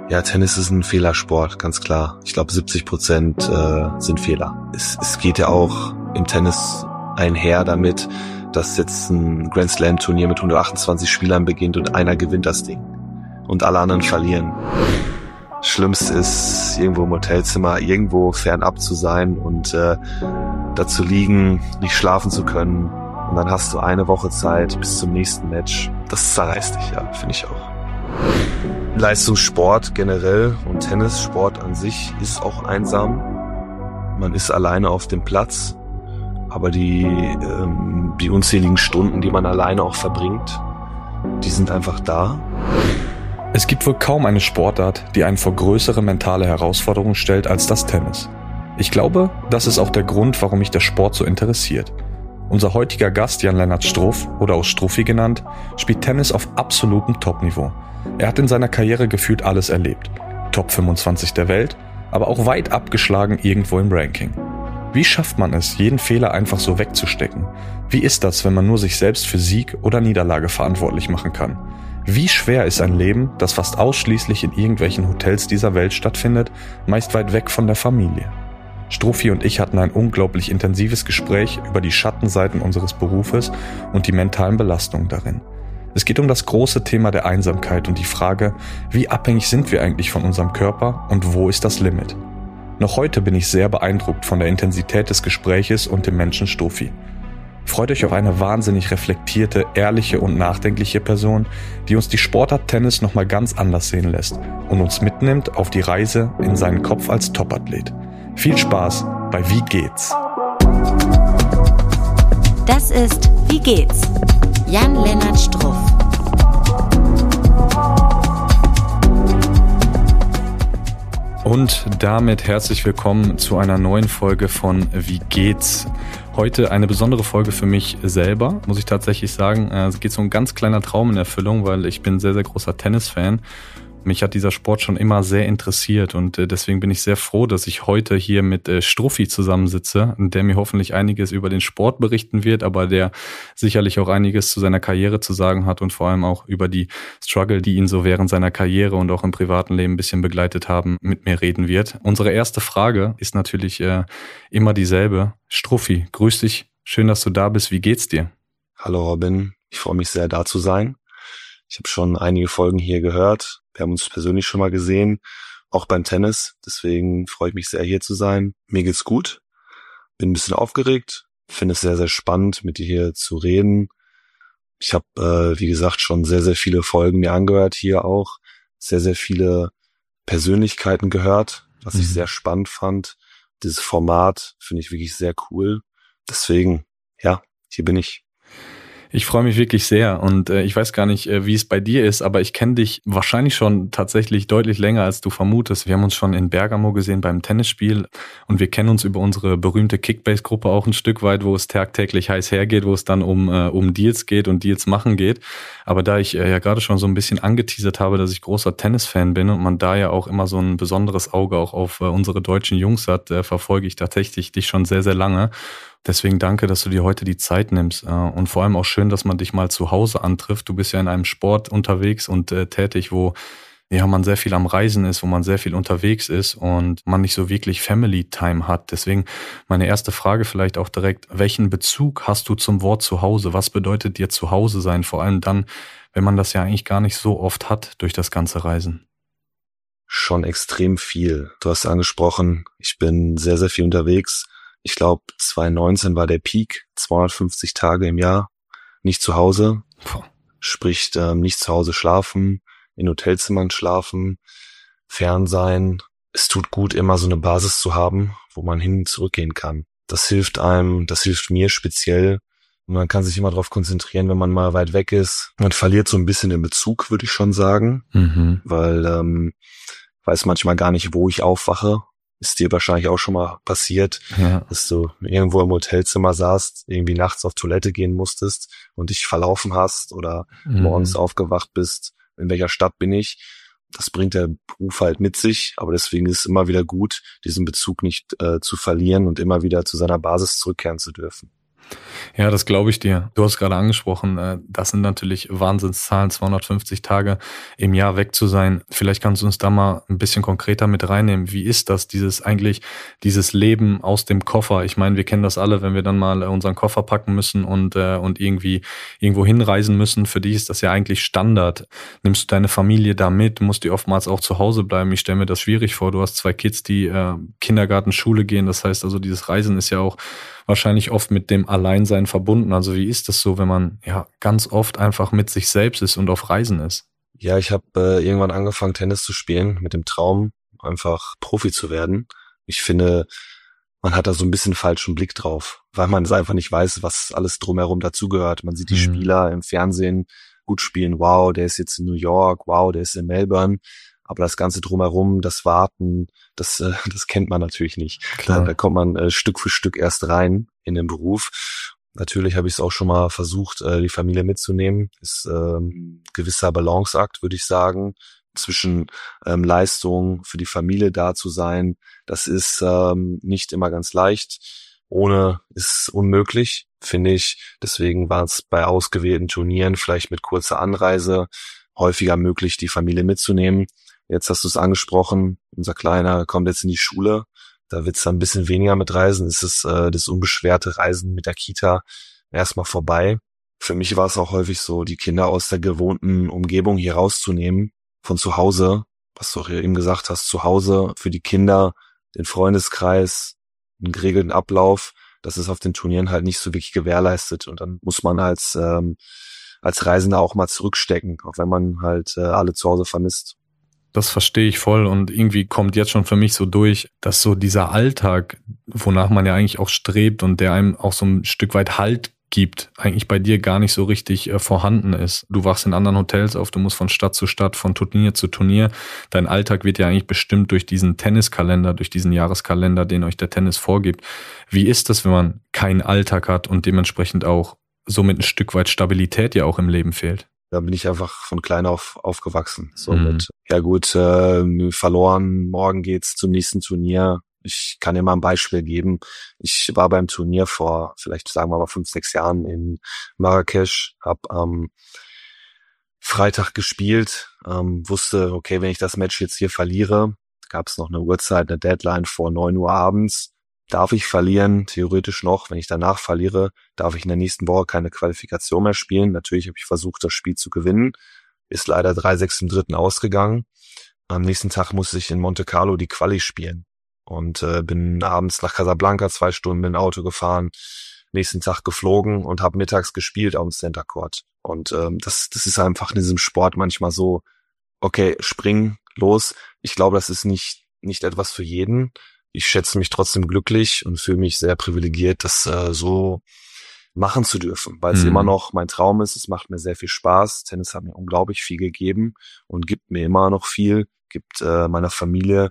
Ja, Tennis ist ein Fehlersport, ganz klar. Ich glaube 70% sind Fehler. Es geht ja auch im Tennis einher damit, dass jetzt ein Grand Slam Turnier mit 128 Spielern beginnt und einer gewinnt das Ding und alle anderen verlieren. Schlimmste ist, irgendwo im Hotelzimmer, irgendwo fernab zu sein und da zu liegen, nicht schlafen zu können. Und dann hast du eine Woche Zeit bis zum nächsten Match. Das zerreißt dich, ja, finde ich auch. Leistungssport generell und Tennissport an sich ist auch einsam. Man ist alleine auf dem Platz, aber die unzähligen Stunden, die man alleine auch verbringt, die sind einfach da. Es gibt wohl kaum eine Sportart, die einen vor größere mentale Herausforderungen stellt als das Tennis. Ich glaube, das ist auch der Grund, warum mich der Sport so interessiert. Unser heutiger Gast, Jan-Lennart Struff, oder auch Struffi genannt, spielt Tennis auf absolutem Topniveau. Er hat in seiner Karriere gefühlt alles erlebt. Top 25 der Welt, aber auch weit abgeschlagen irgendwo im Ranking. Wie schafft man es, jeden Fehler einfach so wegzustecken? Wie ist das, wenn man nur sich selbst für Sieg oder Niederlage verantwortlich machen kann? Wie schwer ist ein Leben, das fast ausschließlich in irgendwelchen Hotels dieser Welt stattfindet, meist weit weg von der Familie? Struffi und ich hatten ein unglaublich intensives Gespräch über die Schattenseiten unseres Berufes und die mentalen Belastungen darin. Es geht um das große Thema der Einsamkeit und die Frage, wie abhängig sind wir eigentlich von unserem Körper und wo ist das Limit? Noch heute bin ich sehr beeindruckt von der Intensität des Gespräches und dem Menschen Struffi. Freut euch auf eine wahnsinnig reflektierte, ehrliche und nachdenkliche Person, die uns die Sportart Tennis nochmal ganz anders sehen lässt und uns mitnimmt auf die Reise in seinen Kopf als Topathlet. Viel Spaß bei Wie geht's? Das ist Wie geht's? Jan-Lennart Struff. Und damit herzlich willkommen zu einer neuen Folge von Wie geht's? Heute eine besondere Folge für mich selber, muss ich tatsächlich sagen. Es geht so ein ganz kleiner Traum in Erfüllung, weil ich bin sehr, sehr großer Tennisfan. Mich hat dieser Sport schon immer sehr interessiert und deswegen bin ich sehr froh, dass ich heute hier mit Struffi zusammensitze, der mir hoffentlich einiges über den Sport berichten wird, aber der sicherlich auch einiges zu seiner Karriere zu sagen hat und vor allem auch über die Struggle, die ihn so während seiner Karriere und auch im privaten Leben ein bisschen begleitet haben, mit mir reden wird. Unsere erste Frage ist natürlich immer dieselbe. Struffi, grüß dich. Schön, dass du da bist. Wie geht's dir? Hallo Robin, ich freue mich sehr, da zu sein. Ich habe schon einige Folgen hier gehört. Wir haben uns persönlich schon mal gesehen, auch beim Tennis. Deswegen freue ich mich sehr, hier zu sein. Mir geht's gut. Bin ein bisschen aufgeregt. Finde es sehr, sehr spannend, mit dir hier zu reden. Ich habe, wie gesagt, schon sehr, sehr viele Folgen mir angehört, hier auch. Sehr, sehr viele Persönlichkeiten gehört, was ich sehr spannend fand. Dieses Format finde ich wirklich sehr cool. Deswegen, ja, hier bin ich. Ich freue mich wirklich sehr und ich weiß gar nicht, wie es bei dir ist, aber ich kenne dich wahrscheinlich schon tatsächlich deutlich länger, als du vermutest. Wir haben uns schon in Bergamo gesehen beim Tennisspiel und wir kennen uns über unsere berühmte Kickbase-Gruppe auch ein Stück weit, wo es tagtäglich heiß hergeht, wo es dann um Deals geht und Deals machen geht. Aber da ich ja gerade schon so ein bisschen angeteasert habe, dass ich großer Tennisfan bin und man da ja auch immer so ein besonderes Auge auch auf unsere deutschen Jungs hat, verfolge ich tatsächlich dich schon sehr, sehr lange. Deswegen danke, dass du dir heute die Zeit nimmst und vor allem auch schön, dass man dich mal zu Hause antrifft. Du bist ja in einem Sport unterwegs und tätig, wo ja man sehr viel am Reisen ist, wo man sehr viel unterwegs ist und man nicht so wirklich Family Time hat. Deswegen meine erste Frage vielleicht auch direkt, welchen Bezug hast du zum Wort Zuhause? Was bedeutet dir Zuhause sein? Vor allem dann, wenn man das ja eigentlich gar nicht so oft hat durch das ganze Reisen. Schon extrem viel. Du hast angesprochen, ich bin sehr, sehr viel unterwegs. Ich glaube, 2019 war der Peak, 250 Tage im Jahr, nicht zu Hause, sprich nicht zu Hause schlafen, in Hotelzimmern schlafen, fern sein. Es tut gut, immer so eine Basis zu haben, wo man hin und zurückgehen kann. Das hilft einem, das hilft mir speziell. Man kann sich immer darauf konzentrieren, wenn man mal weit weg ist. Man verliert so ein bisschen den Bezug, würde ich schon sagen, weil weiß manchmal gar nicht, wo ich aufwache. Ist dir wahrscheinlich auch schon mal passiert, dass du irgendwo im Hotelzimmer saßt, irgendwie nachts auf Toilette gehen musstest und dich verlaufen hast oder morgens aufgewacht bist. In welcher Stadt bin ich? Das bringt der Beruf halt mit sich, aber deswegen ist es immer wieder gut, diesen Bezug nicht zu verlieren und immer wieder zu seiner Basis zurückkehren zu dürfen. Ja, das glaube ich dir. Du hast gerade angesprochen, das sind natürlich Wahnsinnszahlen, 250 Tage im Jahr weg zu sein. Vielleicht kannst du uns da mal ein bisschen konkreter mit reinnehmen. Wie ist das, dieses Leben aus dem Koffer? Ich meine, wir kennen das alle, wenn wir dann mal unseren Koffer packen müssen und irgendwie irgendwo hinreisen müssen. Für dich ist das ja eigentlich Standard. Nimmst du deine Familie da mit? Musst du oftmals auch zu Hause bleiben? Ich stelle mir das schwierig vor. Du hast 2 Kids, die Kindergarten, Schule gehen. Das heißt also, dieses Reisen ist ja auch wahrscheinlich oft mit dem Alleinsein verbunden. Also wie ist das so, wenn man ja ganz oft einfach mit sich selbst ist und auf Reisen ist? Ja, ich habe irgendwann angefangen, Tennis zu spielen, mit dem Traum, einfach Profi zu werden. Ich finde, man hat da so ein bisschen falschen Blick drauf, weil man es einfach nicht weiß, was alles drumherum dazugehört. Man sieht die Spieler im Fernsehen gut spielen, wow, der ist jetzt in New York, wow, der ist in Melbourne. Aber das Ganze drumherum, das Warten, das kennt man natürlich nicht. Klar. Da kommt man Stück für Stück erst rein in den Beruf. Natürlich habe ich es auch schon mal versucht, die Familie mitzunehmen. Ist gewisser Balanceakt, würde ich sagen, zwischen Leistung für die Familie da zu sein. Das ist nicht immer ganz leicht. Ohne ist unmöglich, finde ich. Deswegen war es bei ausgewählten Turnieren vielleicht mit kurzer Anreise häufiger möglich, die Familie mitzunehmen. Jetzt hast du es angesprochen, unser Kleiner kommt jetzt in die Schule, da wird es dann ein bisschen weniger mit Reisen, es ist das unbeschwerte Reisen mit der Kita erstmal vorbei. Für mich war es auch häufig so, die Kinder aus der gewohnten Umgebung hier rauszunehmen, von zu Hause, was du auch eben gesagt hast, zu Hause für die Kinder, den Freundeskreis, einen geregelten Ablauf, das ist auf den Turnieren halt nicht so wirklich gewährleistet und dann muss man als Reisender auch mal zurückstecken, auch wenn man halt alle zu Hause vermisst. Das verstehe ich voll und irgendwie kommt jetzt schon für mich so durch, dass so dieser Alltag, wonach man ja eigentlich auch strebt und der einem auch so ein Stück weit Halt gibt, eigentlich bei dir gar nicht so richtig vorhanden ist. Du wachst in anderen Hotels auf, du musst von Stadt zu Stadt, von Turnier zu Turnier. Dein Alltag wird ja eigentlich bestimmt durch diesen Tenniskalender, durch diesen Jahreskalender, den euch der Tennis vorgibt. Wie ist das, wenn man keinen Alltag hat und dementsprechend auch somit ein Stück weit Stabilität ja auch im Leben fehlt? Da bin ich einfach von klein auf aufgewachsen. So mit, ja gut, verloren, morgen geht's zum nächsten Turnier. Ich kann dir mal ein Beispiel geben. Ich war beim Turnier vor, vielleicht sagen wir mal 5, 6 Jahren in Marrakesch, habe am Freitag gespielt, wusste, okay, wenn ich das Match jetzt hier verliere, gab es noch eine Uhrzeit, eine Deadline vor 9 Uhr abends, darf ich verlieren, theoretisch noch. Wenn ich danach verliere, darf ich in der nächsten Woche keine Qualifikation mehr spielen. Natürlich habe ich versucht, das Spiel zu gewinnen. Ist leider 3-6 im dritten ausgegangen. Am nächsten Tag musste ich in Monte Carlo die Quali spielen. Und bin abends nach Casablanca 2 Stunden mit dem Auto gefahren, nächsten Tag geflogen und habe mittags gespielt auf dem Center Court. Und das ist einfach in diesem Sport manchmal so, okay, spring, los. Ich glaube, das ist nicht etwas für jeden. Ich schätze mich trotzdem glücklich und fühle mich sehr privilegiert, das so machen zu dürfen, weil es immer noch mein Traum ist. Es macht mir sehr viel Spaß. Tennis hat mir unglaublich viel gegeben und gibt mir immer noch viel, gibt meiner Familie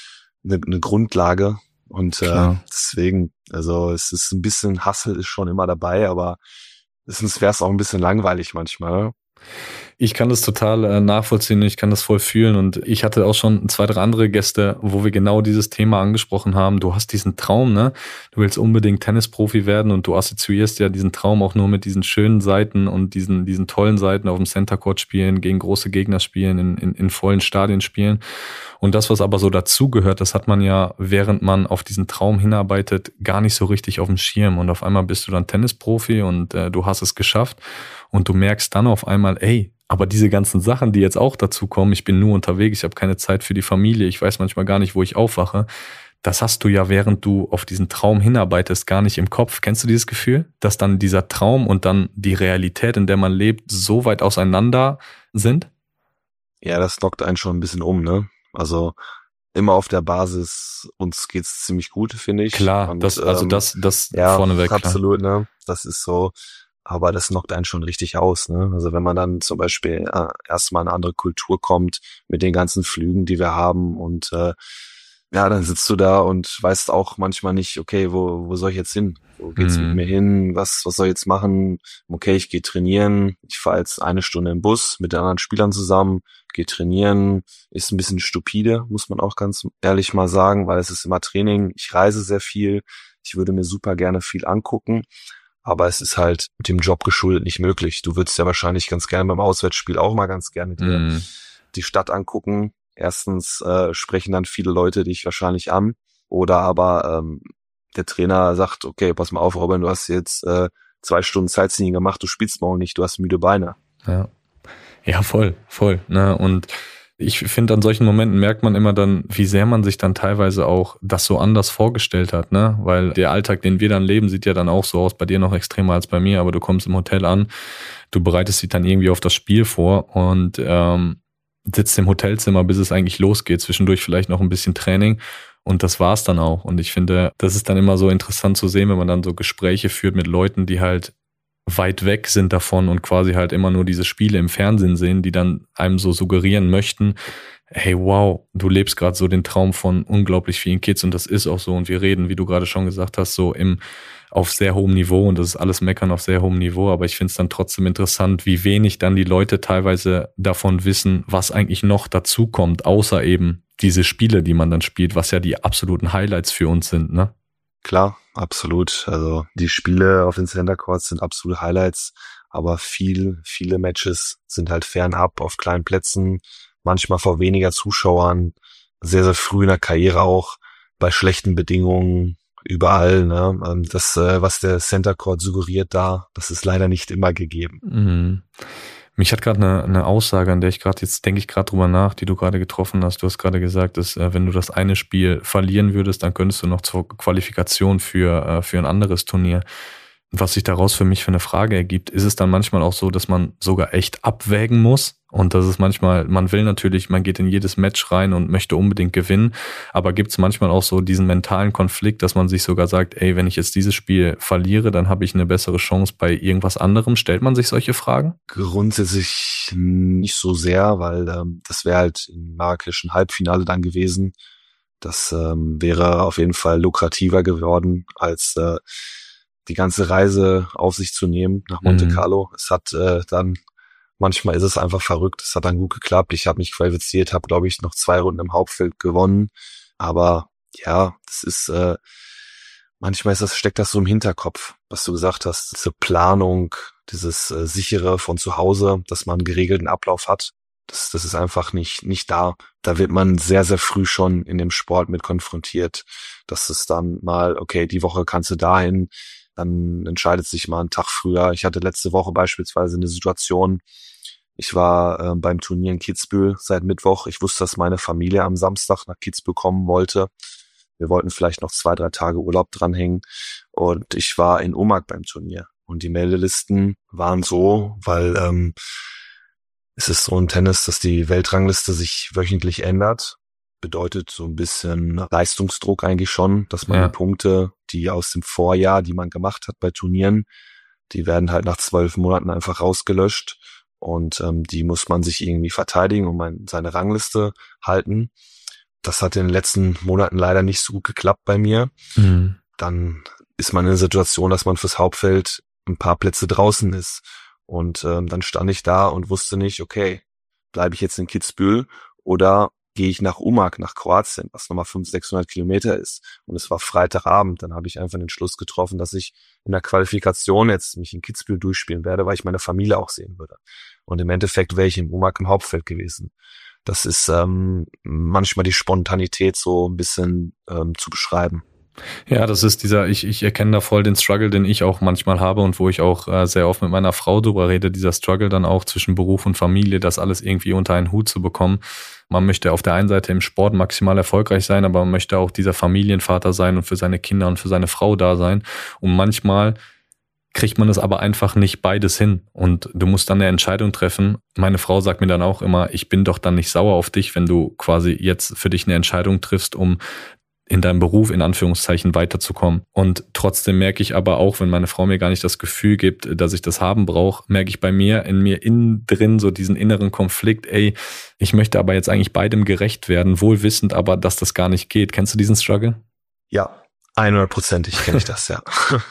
eine Grundlage und deswegen, also es ist ein bisschen Hustle ist schon immer dabei, aber sonst wäre es auch ein bisschen langweilig manchmal. Ich kann das total nachvollziehen, ich kann das voll fühlen und ich hatte auch schon 2, 3 andere Gäste, wo wir genau dieses Thema angesprochen haben. Du hast diesen Traum, ne? Du willst unbedingt Tennisprofi werden und du assoziierst ja diesen Traum auch nur mit diesen schönen Seiten und diesen tollen Seiten auf dem Center Court spielen, gegen große Gegner spielen, in vollen Stadien spielen. Und das, was aber so dazugehört, das hat man ja, während man auf diesen Traum hinarbeitet, gar nicht so richtig auf dem Schirm. Und auf einmal bist du dann Tennisprofi und du hast es geschafft. Und du merkst dann auf einmal, ey, aber diese ganzen Sachen, die jetzt auch dazu kommen, ich bin nur unterwegs, ich habe keine Zeit für die Familie, ich weiß manchmal gar nicht, wo ich aufwache. Das hast du ja, während du auf diesen Traum hinarbeitest, gar nicht im Kopf. Kennst du dieses Gefühl, dass dann dieser Traum und dann die Realität, in der man lebt, so weit auseinander sind? Ja, das knockt einen schon ein bisschen um, ne? Also immer auf der Basis, uns geht's ziemlich gut, finde ich. Klar, und, das ja, vorneweg. Absolut, klar. Ne? Das ist so, aber das knockt einen schon richtig aus, ne? Also wenn man dann zum Beispiel erstmal in eine andere Kultur kommt, mit den ganzen Flügen, die wir haben und ja, dann sitzt du da und weißt auch manchmal nicht, okay, wo soll ich jetzt hin? Wo geht's mit mir hin? Was soll ich jetzt machen? Okay, ich gehe trainieren. Ich fahre jetzt 1 Stunde im Bus mit den anderen Spielern zusammen, gehe trainieren. Ist ein bisschen stupide, muss man auch ganz ehrlich mal sagen, weil es ist immer Training. Ich reise sehr viel. Ich würde mir super gerne viel angucken. Aber es ist halt mit dem Job geschuldet nicht möglich. Du würdest ja wahrscheinlich ganz gerne beim Auswärtsspiel auch mal ganz gerne dir die Stadt angucken. Erstens sprechen dann viele Leute dich wahrscheinlich an. Oder aber der Trainer sagt, okay, pass mal auf, Robin, du hast jetzt 2 Stunden Sightseeing gemacht, du spielst morgen nicht, du hast müde Beine. Ja, voll. Ne? Und ich finde, an solchen Momenten merkt man immer dann, wie sehr man sich dann teilweise auch das so anders vorgestellt hat, ne? Weil der Alltag, den wir dann leben, sieht ja dann auch so aus, bei dir noch extremer als bei mir, aber du kommst im Hotel an, du bereitest dich dann irgendwie auf das Spiel vor und sitzt im Hotelzimmer, bis es eigentlich losgeht, zwischendurch vielleicht noch ein bisschen Training und das war's dann auch. Und ich finde, das ist dann immer so interessant zu sehen, wenn man dann so Gespräche führt mit Leuten, die halt weit weg sind davon und quasi halt immer nur diese Spiele im Fernsehen sehen, die dann einem so suggerieren möchten, hey, wow, du lebst gerade so den Traum von unglaublich vielen Kids und das ist auch so und wir reden, wie du gerade schon gesagt hast, so auf sehr hohem Niveau und das ist alles Meckern auf sehr hohem Niveau, aber ich finde es dann trotzdem interessant, wie wenig dann die Leute teilweise davon wissen, was eigentlich noch dazu kommt, außer eben diese Spiele, die man dann spielt, was ja die absoluten Highlights für uns sind, ne? Klar, absolut. Also die Spiele auf den Center Courts sind absolute Highlights, aber viele Matches sind halt fernab auf kleinen Plätzen, manchmal vor weniger Zuschauern, sehr, sehr früh in der Karriere auch, bei schlechten Bedingungen, überall, ne? Das, was der Center Court suggeriert da, das ist leider nicht immer gegeben. Mhm. Mich hat gerade eine Aussage, an der jetzt denke ich gerade drüber nach, die du gerade getroffen hast. Du hast gerade gesagt, dass wenn du das eine Spiel verlieren würdest, dann könntest du noch zur Qualifikation für ein anderes Turnier. Was sich daraus für mich für eine Frage ergibt, ist es dann manchmal auch so, dass man sogar echt abwägen muss und dass es manchmal, man will natürlich, man geht in jedes Match rein und möchte unbedingt gewinnen, aber gibt es manchmal auch so diesen mentalen Konflikt, dass man sich sogar sagt, ey, wenn ich jetzt dieses Spiel verliere, dann habe ich eine bessere Chance bei irgendwas anderem. Stellt man sich solche Fragen? Grundsätzlich nicht so sehr, weil das wäre halt im Marrakesch Halbfinale dann gewesen. Das wäre auf jeden Fall lukrativer geworden, als die ganze Reise auf sich zu nehmen nach Monte Carlo. Es hat dann, manchmal ist es einfach verrückt, es hat dann gut geklappt. Ich habe mich qualifiziert, habe, glaube ich, noch 2 Runden im Hauptfeld gewonnen. Aber ja, das ist, manchmal steckt das so im Hinterkopf, was du gesagt hast. Diese Planung, dieses sichere von zu Hause, dass man einen geregelten Ablauf hat. Das ist einfach nicht da. Da wird man sehr, sehr früh schon in dem Sport mit konfrontiert. Dass es dann mal, okay, die Woche kannst du dahin, dann entscheidet sich mal einen Tag früher. Ich hatte letzte Woche beispielsweise eine Situation, ich war beim Turnier in Kitzbühel seit Mittwoch. Ich wusste, dass meine Familie am Samstag nach Kitzbühel kommen wollte. Wir wollten vielleicht noch 2-3 Tage Urlaub dranhängen und ich war in Umag beim Turnier. Und die Meldelisten waren so, weil es ist so im Tennis, dass die Weltrangliste sich wöchentlich ändert. Bedeutet so ein bisschen Leistungsdruck eigentlich schon, dass man die Punkte, die aus dem Vorjahr, die man gemacht hat bei Turnieren, die werden halt nach 12 Monaten einfach rausgelöscht und die muss man sich irgendwie verteidigen und seine Rangliste halten. Das hat in den letzten Monaten leider nicht so gut geklappt bei mir. Dann ist man in der Situation, dass man fürs Hauptfeld ein paar Plätze draußen ist. Und dann stand ich da und wusste nicht, okay, bleibe ich jetzt in Kitzbühel oder gehe ich nach Umag, nach Kroatien, was nochmal 500-600 Kilometer ist. Und es war Freitagabend. Dann habe ich einfach den Schluss getroffen, dass ich in der Qualifikation jetzt mich in Kitzbühel durchspielen werde, weil ich meine Familie auch sehen würde. Und im Endeffekt wäre ich in Umag im Hauptfeld gewesen. Das ist manchmal die Spontanität so ein bisschen zu beschreiben. Ja, das ist ich erkenne da voll den Struggle, den ich auch manchmal habe und wo ich auch sehr oft mit meiner Frau drüber rede, dieser Struggle dann auch zwischen Beruf und Familie, das alles irgendwie unter einen Hut zu bekommen. Man möchte auf der einen Seite im Sport maximal erfolgreich sein, aber man möchte auch dieser Familienvater sein und für seine Kinder und für seine Frau da sein. Und manchmal kriegt man es aber einfach nicht beides hin und du musst dann eine Entscheidung treffen. Meine Frau sagt mir dann auch immer, ich bin doch dann nicht sauer auf dich, wenn du quasi jetzt für dich eine Entscheidung triffst, um in deinem Beruf in Anführungszeichen weiterzukommen. Und trotzdem merke ich aber auch, wenn meine Frau mir gar nicht das Gefühl gibt, dass ich das haben brauche, merke ich bei mir innen drin so diesen inneren Konflikt, ey, ich möchte aber jetzt eigentlich beidem gerecht werden, wohl wissend aber, dass das gar nicht geht. Kennst du diesen Struggle? Ja, 100%ig kenne ich das, ja.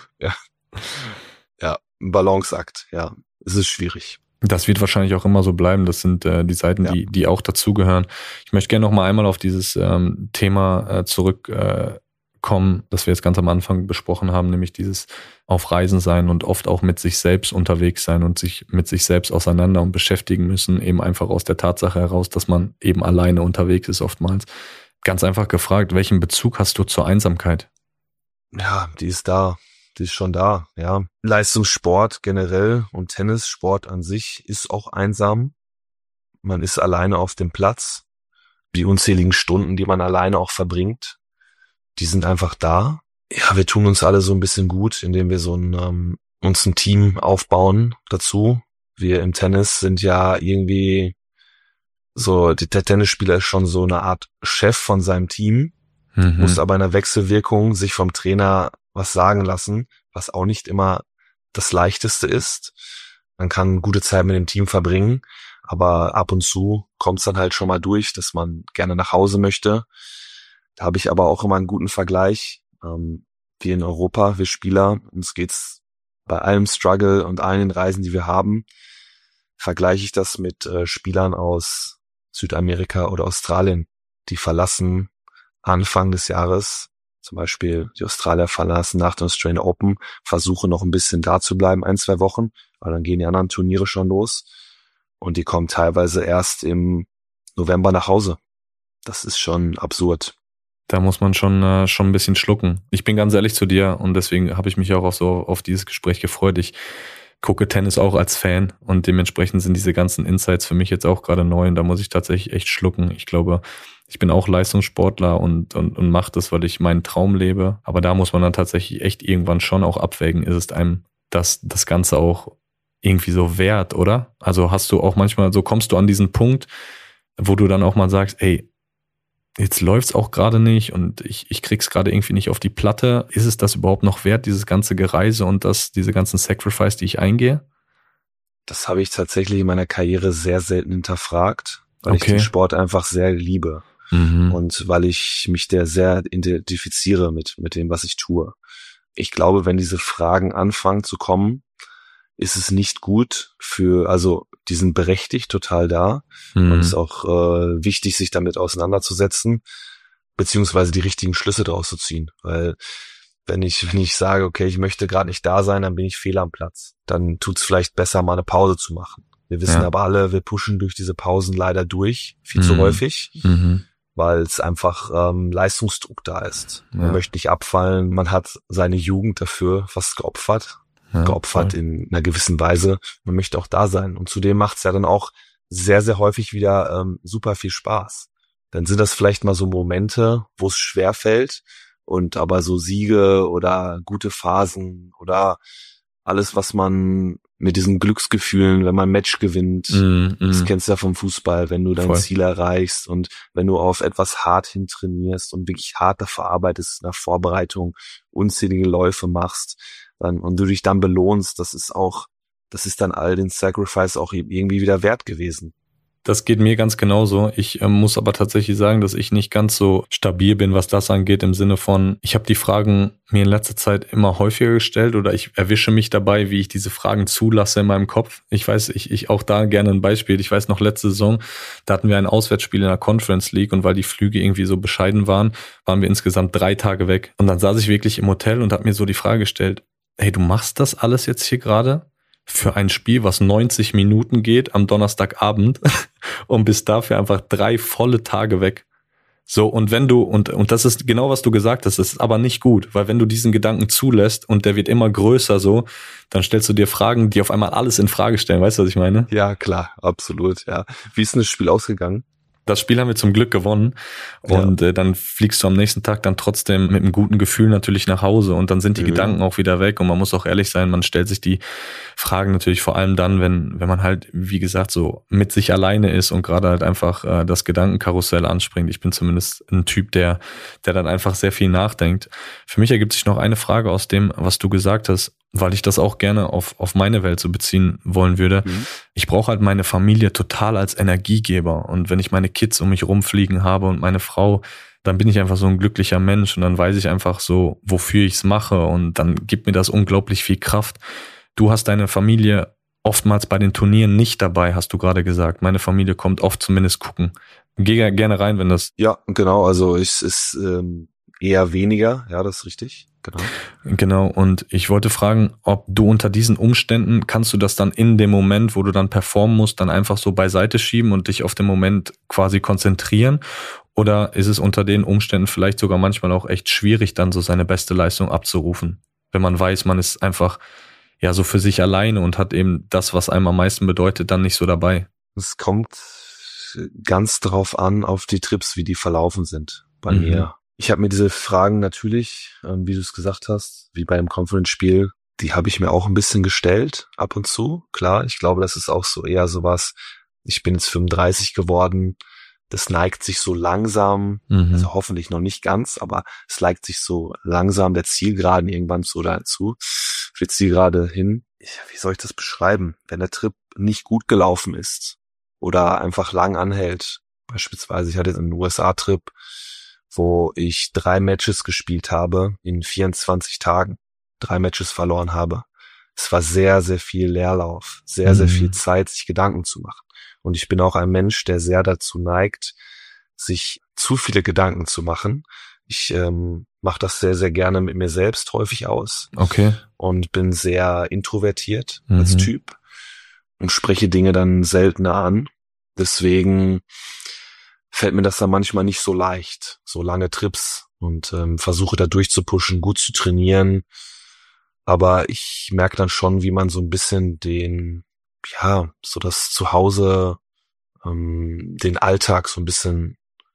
Ja, ein Balanceakt, ja. Es ist schwierig. Das wird wahrscheinlich auch immer so bleiben. Das sind die Seiten, die auch dazugehören. Ich möchte gerne noch mal einmal auf dieses Thema zurückkommen, kommen, das wir jetzt ganz am Anfang besprochen haben, nämlich dieses auf Reisen sein und oft auch mit sich selbst unterwegs sein und sich mit sich selbst auseinander und beschäftigen müssen, eben einfach aus der Tatsache heraus, dass man eben alleine unterwegs ist oftmals. Ganz einfach gefragt, welchen Bezug hast du zur Einsamkeit? Ja, die ist da. Die ist schon da, ja. Leistungssport generell und Tennissport an sich ist auch einsam. Man ist alleine auf dem Platz. Die unzähligen Stunden, die man alleine auch verbringt, die sind einfach da. Ja, wir tun uns alle so ein bisschen gut, indem wir uns ein Team aufbauen dazu. Wir im Tennis sind ja irgendwie so, der Tennisspieler ist schon so eine Art Chef von seinem Team, muss aber in der Wechselwirkung sich vom Trainer was sagen lassen, was auch nicht immer das Leichteste ist. Man kann gute Zeit mit dem Team verbringen, aber ab und zu kommt es dann halt schon mal durch, dass man gerne nach Hause möchte. Da habe ich aber auch immer einen guten Vergleich. Wir in Europa, wir Spieler, uns geht's bei allem Struggle und allen den Reisen, die wir haben, vergleiche ich das mit Spielern aus Südamerika oder Australien. Die verlassen Anfang des Jahres, zum Beispiel die Australier verlassen nach den Australian Open, versuchen noch ein bisschen da zu bleiben, 1-2 Wochen, weil dann gehen die anderen Turniere schon los. Und die kommen teilweise erst im November nach Hause. Das ist schon absurd. Da muss man schon ein bisschen schlucken. Ich bin ganz ehrlich zu dir und deswegen habe ich mich auch auf dieses Gespräch gefreut. Ich gucke Tennis auch als Fan und dementsprechend sind diese ganzen Insights für mich jetzt auch gerade neu und da muss ich tatsächlich echt schlucken. Ich glaube, ich bin auch Leistungssportler und mache das, weil ich meinen Traum lebe. Aber da muss man dann tatsächlich echt irgendwann schon auch abwägen, ist es einem das Ganze auch irgendwie so wert, oder? Also hast du auch manchmal, so kommst du an diesen Punkt, wo du dann auch mal sagst, ey, jetzt läuft's auch gerade nicht und ich krieg's gerade irgendwie nicht auf die Platte. Ist es das überhaupt noch wert, dieses ganze Gereise und diese ganzen Sacrifice, die ich eingehe? Das habe ich tatsächlich in meiner Karriere sehr selten hinterfragt, weil ich den Sport einfach sehr liebe und weil ich mich der sehr identifiziere mit dem, was ich tue. Ich glaube, wenn diese Fragen anfangen zu kommen, ist es nicht gut also die sind berechtigt, total da und es ist auch wichtig, sich damit auseinanderzusetzen, beziehungsweise die richtigen Schlüsse daraus zu ziehen, weil wenn ich sage, okay, ich möchte gerade nicht da sein, dann bin ich fehl am Platz, dann tut's vielleicht besser, mal eine Pause zu machen. Wir wissen aber alle, wir pushen durch diese Pausen leider durch, viel zu häufig, weil es einfach Leistungsdruck da ist. Man möchte nicht abfallen, man hat seine Jugend dafür fast geopfert in einer gewissen Weise. Man möchte auch da sein. Und zudem macht's ja dann auch sehr, sehr häufig wieder super viel Spaß. Dann sind das vielleicht mal so Momente, wo es schwer fällt und aber so Siege oder gute Phasen oder alles, was man mit diesen Glücksgefühlen, wenn man ein Match gewinnt, das kennst du ja vom Fußball, wenn du dein Ziel erreichst und wenn du auf etwas hart hin trainierst und wirklich hart dafür arbeitest in der Vorbereitung, unzählige Läufe machst, und du dich dann belohnst, das ist dann all den Sacrifice auch irgendwie wieder wert gewesen. Das geht mir ganz genauso. Ich muss aber tatsächlich sagen, dass ich nicht ganz so stabil bin, was das angeht, im Sinne von, ich habe die Fragen mir in letzter Zeit immer häufiger gestellt oder ich erwische mich dabei, wie ich diese Fragen zulasse in meinem Kopf. Ich weiß, ich auch da gerne ein Beispiel. Ich weiß noch, letzte Saison, da hatten wir ein Auswärtsspiel in der Conference League und weil die Flüge irgendwie so bescheiden waren wir insgesamt 3 Tage weg. Und dann saß ich wirklich im Hotel und habe mir so die Frage gestellt, hey, du machst das alles jetzt hier gerade für ein Spiel, was 90 Minuten geht am Donnerstagabend und bist dafür einfach 3 volle Tage weg. So, und wenn du, und das ist genau, was du gesagt hast, das ist aber nicht gut, weil wenn du diesen Gedanken zulässt und der wird immer größer so, dann stellst du dir Fragen, die auf einmal alles in Frage stellen. Weißt du, was ich meine? Ja, klar, absolut, ja. Wie ist denn das Spiel ausgegangen? Das Spiel haben wir zum Glück gewonnen und dann fliegst du am nächsten Tag dann trotzdem mit einem guten Gefühl natürlich nach Hause und dann sind die Gedanken auch wieder weg und man muss auch ehrlich sein, man stellt sich die Fragen natürlich vor allem dann, wenn man halt, wie gesagt, so mit sich alleine ist und gerade halt einfach das Gedankenkarussell anspringt. Ich bin zumindest ein Typ, der dann einfach sehr viel nachdenkt. Für mich ergibt sich noch eine Frage aus dem, was du gesagt hast, weil ich das auch gerne auf meine Welt so beziehen wollen würde. Ich brauche halt meine Familie total als Energiegeber und wenn ich meine Kids um mich rumfliegen habe und meine Frau, dann bin ich einfach so ein glücklicher Mensch und dann weiß ich einfach so, wofür ich es mache und dann gibt mir das unglaublich viel Kraft. Du hast deine Familie oftmals bei den Turnieren nicht dabei, hast du gerade gesagt. Meine Familie kommt oft zumindest gucken. Geh gerne rein, wenn das... Ja, genau, also es ist eher weniger, ja, das ist richtig, genau. Genau, und ich wollte fragen, ob du unter diesen Umständen, kannst du das dann in dem Moment, wo du dann performen musst, dann einfach so beiseite schieben und dich auf den Moment quasi konzentrieren? Oder ist es unter den Umständen vielleicht sogar manchmal auch echt schwierig, dann so seine beste Leistung abzurufen? Wenn man weiß, man ist einfach ja so für sich alleine und hat eben das, was einem am meisten bedeutet, dann nicht so dabei. Es kommt ganz drauf an, auf die Trips, wie die verlaufen sind bei mir. Ich habe mir diese Fragen natürlich, wie du es gesagt hast, wie bei einem Conference-Spiel, die habe ich mir auch ein bisschen gestellt, ab und zu. Klar, ich glaube, das ist auch so eher sowas, ich bin jetzt 35 geworden, das neigt sich so langsam, also hoffentlich noch nicht ganz, aber es neigt sich so langsam der Zielgeraden irgendwann so dazu, für die Zielgerade hin. Wie soll ich das beschreiben? Wenn der Trip nicht gut gelaufen ist oder einfach lang anhält, beispielsweise, ich hatte einen USA-Trip, wo ich 3 Matches gespielt habe in 24 Tagen, 3 Matches verloren habe. Es war sehr, sehr viel Leerlauf, sehr, sehr viel Zeit, sich Gedanken zu machen. Und ich bin auch ein Mensch, der sehr dazu neigt, sich zu viele Gedanken zu machen. Ich mache das sehr, sehr gerne mit mir selbst häufig aus. Okay. Und bin sehr introvertiert als Typ und spreche Dinge dann seltener an. Deswegen fällt mir das dann manchmal nicht so leicht, so lange Trips, und versuche da durchzupushen, gut zu trainieren. Aber ich merke dann schon, wie man so ein bisschen so das Zuhause, den Alltag so ein bisschen,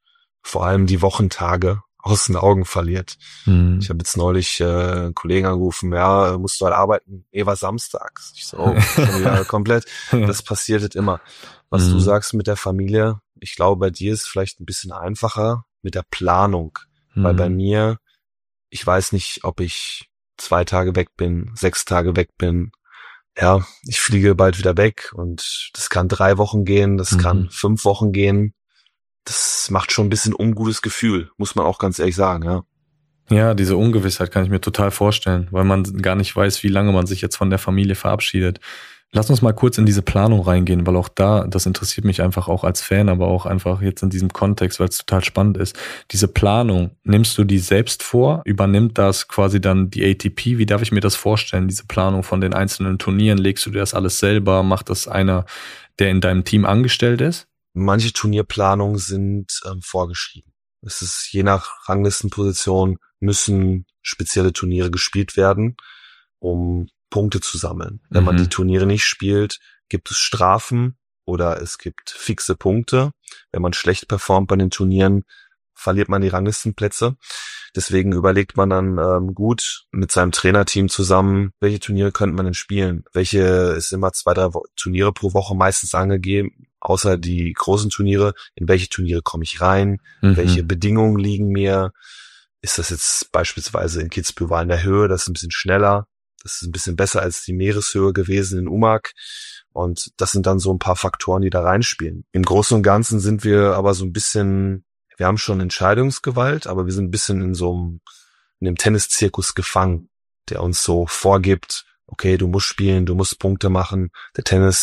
vor allem die Wochentage, aus den Augen verliert. Ich habe jetzt neulich einen Kollegen angerufen, ja, musst du halt arbeiten? War samstags. Ich so, schon wieder komplett. Das passiert halt immer. Was du sagst mit der Familie, ich glaube, bei dir ist vielleicht ein bisschen einfacher mit der Planung. Weil bei mir, ich weiß nicht, ob ich 2 Tage weg bin, 6 Tage weg bin. Ja, ich fliege bald wieder weg und das kann 3 Wochen gehen, das kann 5 Wochen gehen. Das macht schon ein bisschen ungutes Gefühl, muss man auch ganz ehrlich sagen, ja. Ja, diese Ungewissheit kann ich mir total vorstellen, weil man gar nicht weiß, wie lange man sich jetzt von der Familie verabschiedet. Lass uns mal kurz in diese Planung reingehen, weil auch das interessiert mich einfach auch als Fan, aber auch einfach jetzt in diesem Kontext, weil es total spannend ist. Diese Planung, nimmst du die selbst vor? Übernimmt das quasi dann die ATP? Wie darf ich mir das vorstellen, diese Planung von den einzelnen Turnieren? Legst du dir das alles selber? Macht das einer, der in deinem Team angestellt ist? Manche Turnierplanungen sind vorgeschrieben. Es ist je nach Ranglistenposition müssen spezielle Turniere gespielt werden, um Punkte zu sammeln. Wenn man die Turniere nicht spielt, gibt es Strafen oder es gibt fixe Punkte. Wenn man schlecht performt bei den Turnieren, verliert man die Ranglistenplätze. Deswegen überlegt man dann gut mit seinem Trainerteam zusammen, welche Turniere könnte man denn spielen. Welche ist immer 2, 3 Turniere pro Woche meistens angegeben, außer die großen Turniere. In welche Turniere komme ich rein? Welche Bedingungen liegen mir? Ist das jetzt beispielsweise in Kitzbühel in der Höhe? Das ist ein bisschen schneller. Das ist ein bisschen besser als die Meereshöhe gewesen in Umag. Und das sind dann so ein paar Faktoren, die da reinspielen. Im Großen und Ganzen sind wir aber so ein bisschen, wir haben schon Entscheidungsgewalt, aber wir sind ein bisschen in dem Tenniszirkus gefangen, der uns so vorgibt, okay, du musst spielen, du musst Punkte machen. Der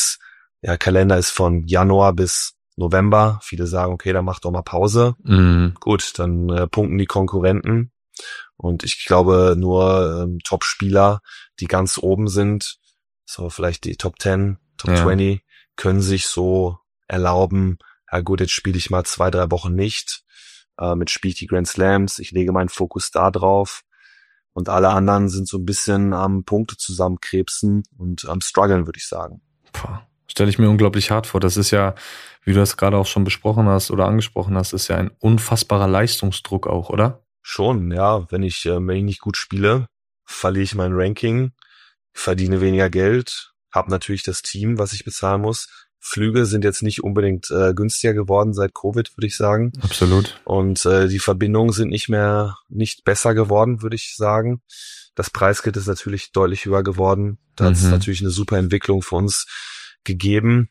Kalender ist von Januar bis November. Viele sagen, okay, dann mach doch mal Pause. Gut, dann punkten die Konkurrenten. Und ich glaube, nur Top-Spieler, die ganz oben sind, so vielleicht die Top 10, Top 20, können sich so erlauben, ja gut, jetzt spiele ich mal 2, 3 Wochen nicht, mit spiele ich die Grand Slams, ich lege meinen Fokus da drauf, und alle anderen sind so ein bisschen am Punkte zusammenkrebsen und am struggeln, würde ich sagen. Stelle ich mir unglaublich hart vor. Das ist ja, wie du das gerade auch schon besprochen hast oder angesprochen hast, ist ja ein unfassbarer Leistungsdruck auch, oder? Schon, ja. Wenn ich nicht gut spiele, verliere ich mein Ranking, verdiene weniger Geld, habe natürlich das Team, was ich bezahlen muss. Flüge sind jetzt nicht unbedingt günstiger geworden seit Covid, würde ich sagen. Absolut. Und die Verbindungen sind nicht besser geworden, würde ich sagen. Das Preisgeld ist natürlich deutlich höher geworden. Da hat es natürlich eine super Entwicklung für uns gegeben.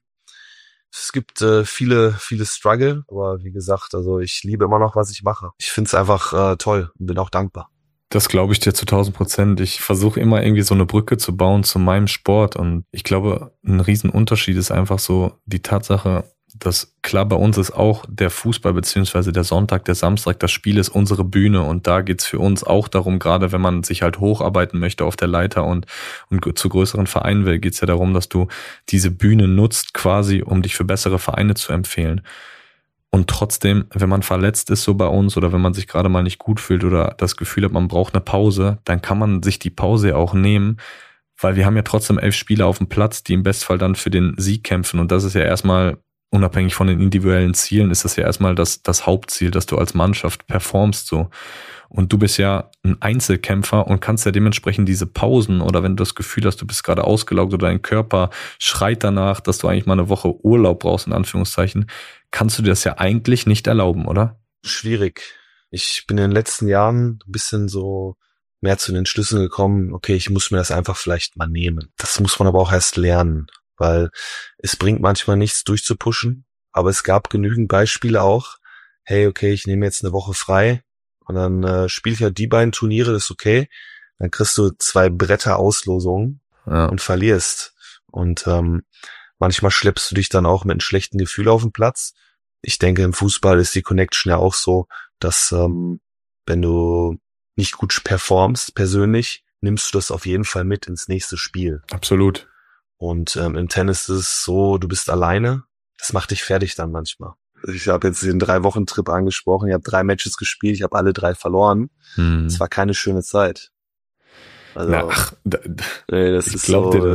Es gibt viele Struggle, aber wie gesagt, also ich liebe immer noch, was ich mache. Ich finde es einfach toll und bin auch dankbar. Das glaube ich dir zu 1000%. Ich versuche immer irgendwie so eine Brücke zu bauen zu meinem Sport, und ich glaube, ein Riesenunterschied ist einfach so die Tatsache, dass klar, bei uns ist auch der Fußball beziehungsweise der Sonntag, der Samstag, das Spiel ist unsere Bühne und da geht's für uns auch darum, gerade wenn man sich halt hocharbeiten möchte auf der Leiter und zu größeren Vereinen will, geht's ja darum, dass du diese Bühne nutzt quasi, um dich für bessere Vereine zu empfehlen. Und trotzdem, wenn man verletzt ist so bei uns oder wenn man sich gerade mal nicht gut fühlt oder das Gefühl hat, man braucht eine Pause, dann kann man sich die Pause ja auch nehmen, weil wir haben ja trotzdem 11 Spieler auf dem Platz, die im Bestfall dann für den Sieg kämpfen. Und das ist ja erstmal, unabhängig von den individuellen Zielen, ist das ja erstmal das Hauptziel, dass du als Mannschaft performst so. Und du bist ja ein Einzelkämpfer und kannst ja dementsprechend diese Pausen oder wenn du das Gefühl hast, du bist gerade ausgelaugt oder dein Körper schreit danach, dass du eigentlich mal eine Woche Urlaub brauchst, in Anführungszeichen, kannst du dir das ja eigentlich nicht erlauben, oder? Schwierig. Ich bin in den letzten Jahren ein bisschen so mehr zu den Schlüssen gekommen, okay, ich muss mir das einfach vielleicht mal nehmen. Das muss man aber auch erst lernen, weil es bringt manchmal nichts durchzupushen, aber es gab genügend Beispiele auch, hey, okay, ich nehme jetzt eine Woche frei und dann spiele ich ja die beiden Turniere, das ist okay, dann kriegst du 2 Bretter-Auslosungen und verlierst. Und manchmal schleppst du dich dann auch mit einem schlechten Gefühl auf den Platz. Ich denke, im Fußball ist die Connection ja auch so, dass wenn du nicht gut performst persönlich, nimmst du das auf jeden Fall mit ins nächste Spiel. Absolut. Und im Tennis ist es so, du bist alleine, das macht dich fertig dann manchmal. Ich habe jetzt den 3-Wochen-Trip angesprochen, ich habe 3 Matches gespielt, ich habe alle 3 verloren. Es war keine schöne Zeit. Also, nee, das ist so, dir das.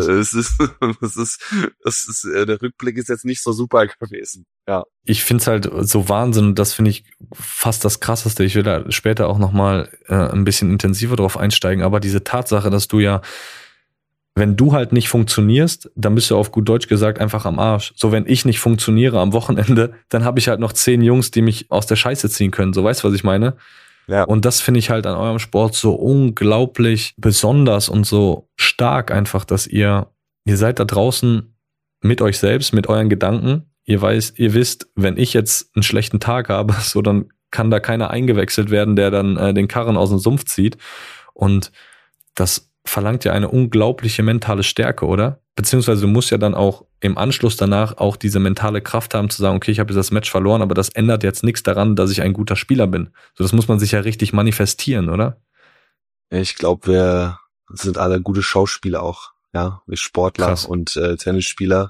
Der Rückblick ist jetzt nicht so super gewesen. Ja. Ich find's halt so Wahnsinn und das finde ich fast das Krasseste. Ich will da später auch nochmal ein bisschen intensiver drauf einsteigen, aber diese Tatsache, dass du ja, wenn du halt nicht funktionierst, dann bist du auf gut Deutsch gesagt einfach am Arsch. So, wenn ich nicht funktioniere am Wochenende, dann habe ich halt noch 10 Jungs, die mich aus der Scheiße ziehen können. So, weißt du, was ich meine? Ja. Und das finde ich halt an eurem Sport so unglaublich besonders und so stark einfach, dass ihr seid da draußen mit euch selbst, mit euren Gedanken. Ihr wisst, wenn ich jetzt einen schlechten Tag habe, so dann kann da keiner eingewechselt werden, der dann den Karren aus dem Sumpf zieht. Und das verlangt ja eine unglaubliche mentale Stärke, oder? Beziehungsweise du musst ja dann auch im Anschluss danach auch diese mentale Kraft haben zu sagen, okay, ich habe jetzt das Match verloren, aber das ändert jetzt nichts daran, dass ich ein guter Spieler bin. So, das muss man sich ja richtig manifestieren, oder? Ich glaube, wir sind alle gute Schauspieler auch, ja, wir Sportler Krass. Und Tennisspieler,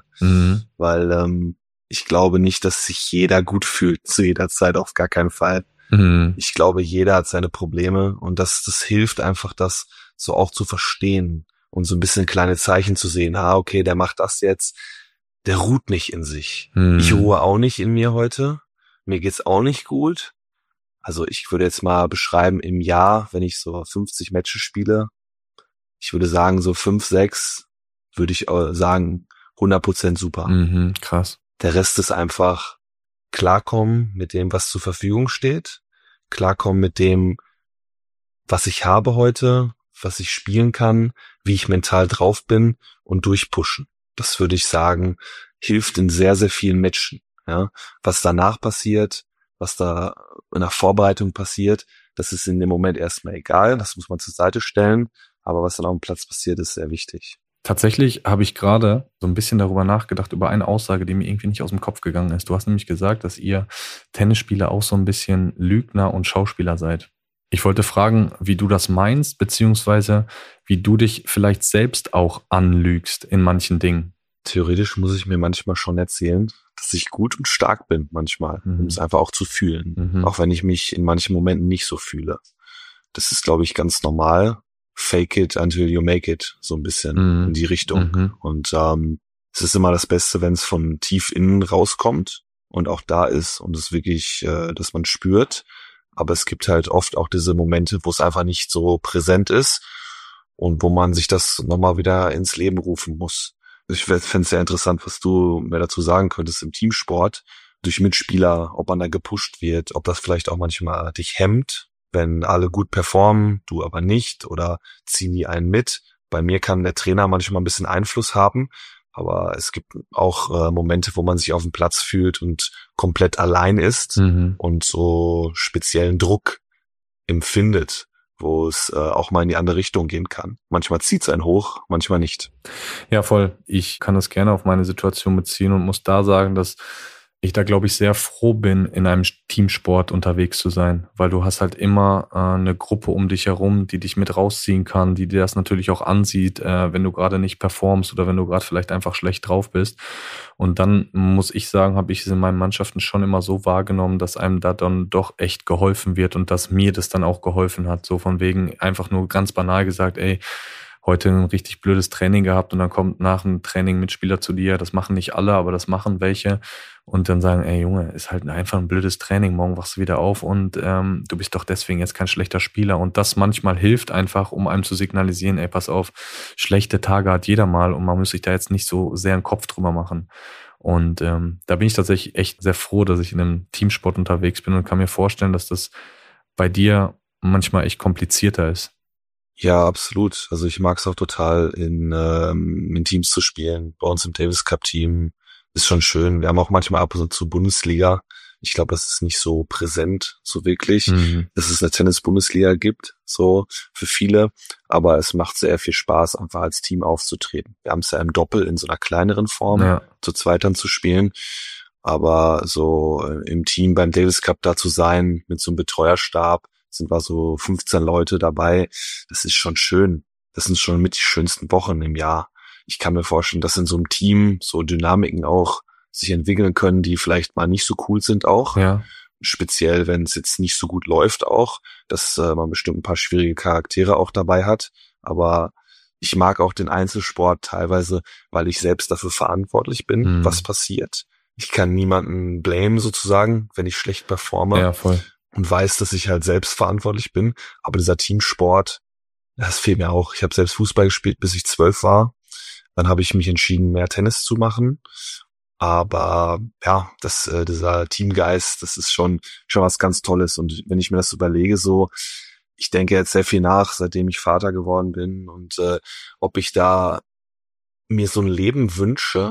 weil ich glaube nicht, dass sich jeder gut fühlt zu jeder Zeit, auf gar keinen Fall. Ich glaube, jeder hat seine Probleme und das hilft einfach, das so auch zu verstehen und so ein bisschen kleine Zeichen zu sehen. Okay, der macht das jetzt, der ruht nicht in sich. Ich ruhe auch nicht in mir heute. Mir geht's auch nicht gut. Also ich würde jetzt mal beschreiben, im Jahr, wenn ich so 50 Matches spiele, ich würde sagen, so 5, 6, würde ich sagen, 100% super. Krass. Der Rest ist einfach klarkommen mit dem, was zur Verfügung steht, klarkommen mit dem, was ich habe heute, was ich spielen kann, wie ich mental drauf bin und durchpushen. Das würde ich sagen, hilft in sehr, sehr vielen Matchen. Ja, was danach passiert, was da in der Vorbereitung passiert, das ist in dem Moment erstmal egal, das muss man zur Seite stellen, aber was dann auf dem Platz passiert, ist sehr wichtig. Tatsächlich habe ich gerade so ein bisschen darüber nachgedacht, über eine Aussage, die mir irgendwie nicht aus dem Kopf gegangen ist. Du hast nämlich gesagt, dass ihr Tennisspieler auch so ein bisschen Lügner und Schauspieler seid. Ich wollte fragen, wie du das meinst, beziehungsweise wie du dich vielleicht selbst auch anlügst in manchen Dingen. Theoretisch muss ich mir manchmal schon erzählen, dass ich gut und stark bin manchmal, um es einfach auch zu fühlen, auch wenn ich mich in manchen Momenten nicht so fühle. Das ist, glaube ich, ganz normal. Fake it until you make it, so ein bisschen in die Richtung. Und es ist immer das Beste, wenn es von tief innen rauskommt und auch da ist und es wirklich, dass man spürt. Aber es gibt halt oft auch diese Momente, wo es einfach nicht so präsent ist und wo man sich das nochmal wieder ins Leben rufen muss. Ich fände es sehr interessant, was du mir dazu sagen könntest im Teamsport, durch Mitspieler, ob man da gepusht wird, ob das vielleicht auch manchmal dich hemmt, wenn alle gut performen, du aber nicht, oder ziehen die einen mit. Bei mir kann der Trainer manchmal ein bisschen Einfluss haben, aber es gibt auch Momente, wo man sich auf dem Platz fühlt und komplett allein ist und so speziellen Druck empfindet, wo es auch mal in die andere Richtung gehen kann. Manchmal zieht es einen hoch, manchmal nicht. Ja, voll. Ich kann das gerne auf meine Situation beziehen und muss da sagen, dass ich da, glaube ich, sehr froh bin, in einem Teamsport unterwegs zu sein, weil du hast halt immer eine Gruppe um dich herum, die dich mit rausziehen kann, die dir das natürlich auch ansieht, wenn du gerade nicht performst oder wenn du gerade vielleicht einfach schlecht drauf bist. Und dann muss ich sagen, habe ich es in meinen Mannschaften schon immer so wahrgenommen, dass einem da dann doch echt geholfen wird und dass mir das dann auch geholfen hat. So von wegen einfach nur ganz banal gesagt, ey, heute ein richtig blödes Training gehabt und dann kommt nach dem Training Mitspieler zu dir, das machen nicht alle, aber das machen welche und dann sagen, ey Junge, ist halt einfach ein blödes Training, morgen wachst du wieder auf und du bist doch deswegen jetzt kein schlechter Spieler und das manchmal hilft einfach, um einem zu signalisieren, ey pass auf, schlechte Tage hat jeder mal und man muss sich da jetzt nicht so sehr einen Kopf drüber machen. Und da bin ich tatsächlich echt sehr froh, dass ich in einem Teamsport unterwegs bin und kann mir vorstellen, dass das bei dir manchmal echt komplizierter ist. Ja, absolut. Also ich mag es auch total, in Teams zu spielen. Bei uns im Davis Cup Team ist schon schön. Wir haben auch manchmal ab und zu Bundesliga. Ich glaube, das ist nicht so präsent, so wirklich, dass es eine Tennis-Bundesliga gibt, so für viele. Aber es macht sehr viel Spaß, einfach als Team aufzutreten. Wir haben es ja im Doppel in so einer kleineren Form, zu zweit dann zu spielen. Aber so im Team beim Davis Cup da zu sein, mit so einem Betreuerstab, sind wir so 15 Leute dabei. Das ist schon schön. Das sind schon mit die schönsten Wochen im Jahr. Ich kann mir vorstellen, dass in so einem Team so Dynamiken auch sich entwickeln können, die vielleicht mal nicht so cool sind auch. Ja. Speziell, wenn es jetzt nicht so gut läuft auch, dass man bestimmt ein paar schwierige Charaktere auch dabei hat. Aber ich mag auch den Einzelsport teilweise, weil ich selbst dafür verantwortlich bin, was passiert. Ich kann niemanden blamen sozusagen, wenn ich schlecht performe. Ja, voll. Und weiß, dass ich halt selbst verantwortlich bin. Aber dieser Teamsport, das fehlt mir auch. Ich habe selbst Fußball gespielt, bis ich 12 war. Dann habe ich mich entschieden, mehr Tennis zu machen. Aber ja, dieser Teamgeist, das ist schon was ganz Tolles. Und wenn ich mir das überlege, so, ich denke jetzt sehr viel nach, seitdem ich Vater geworden bin und ob ich da mir so ein Leben wünsche.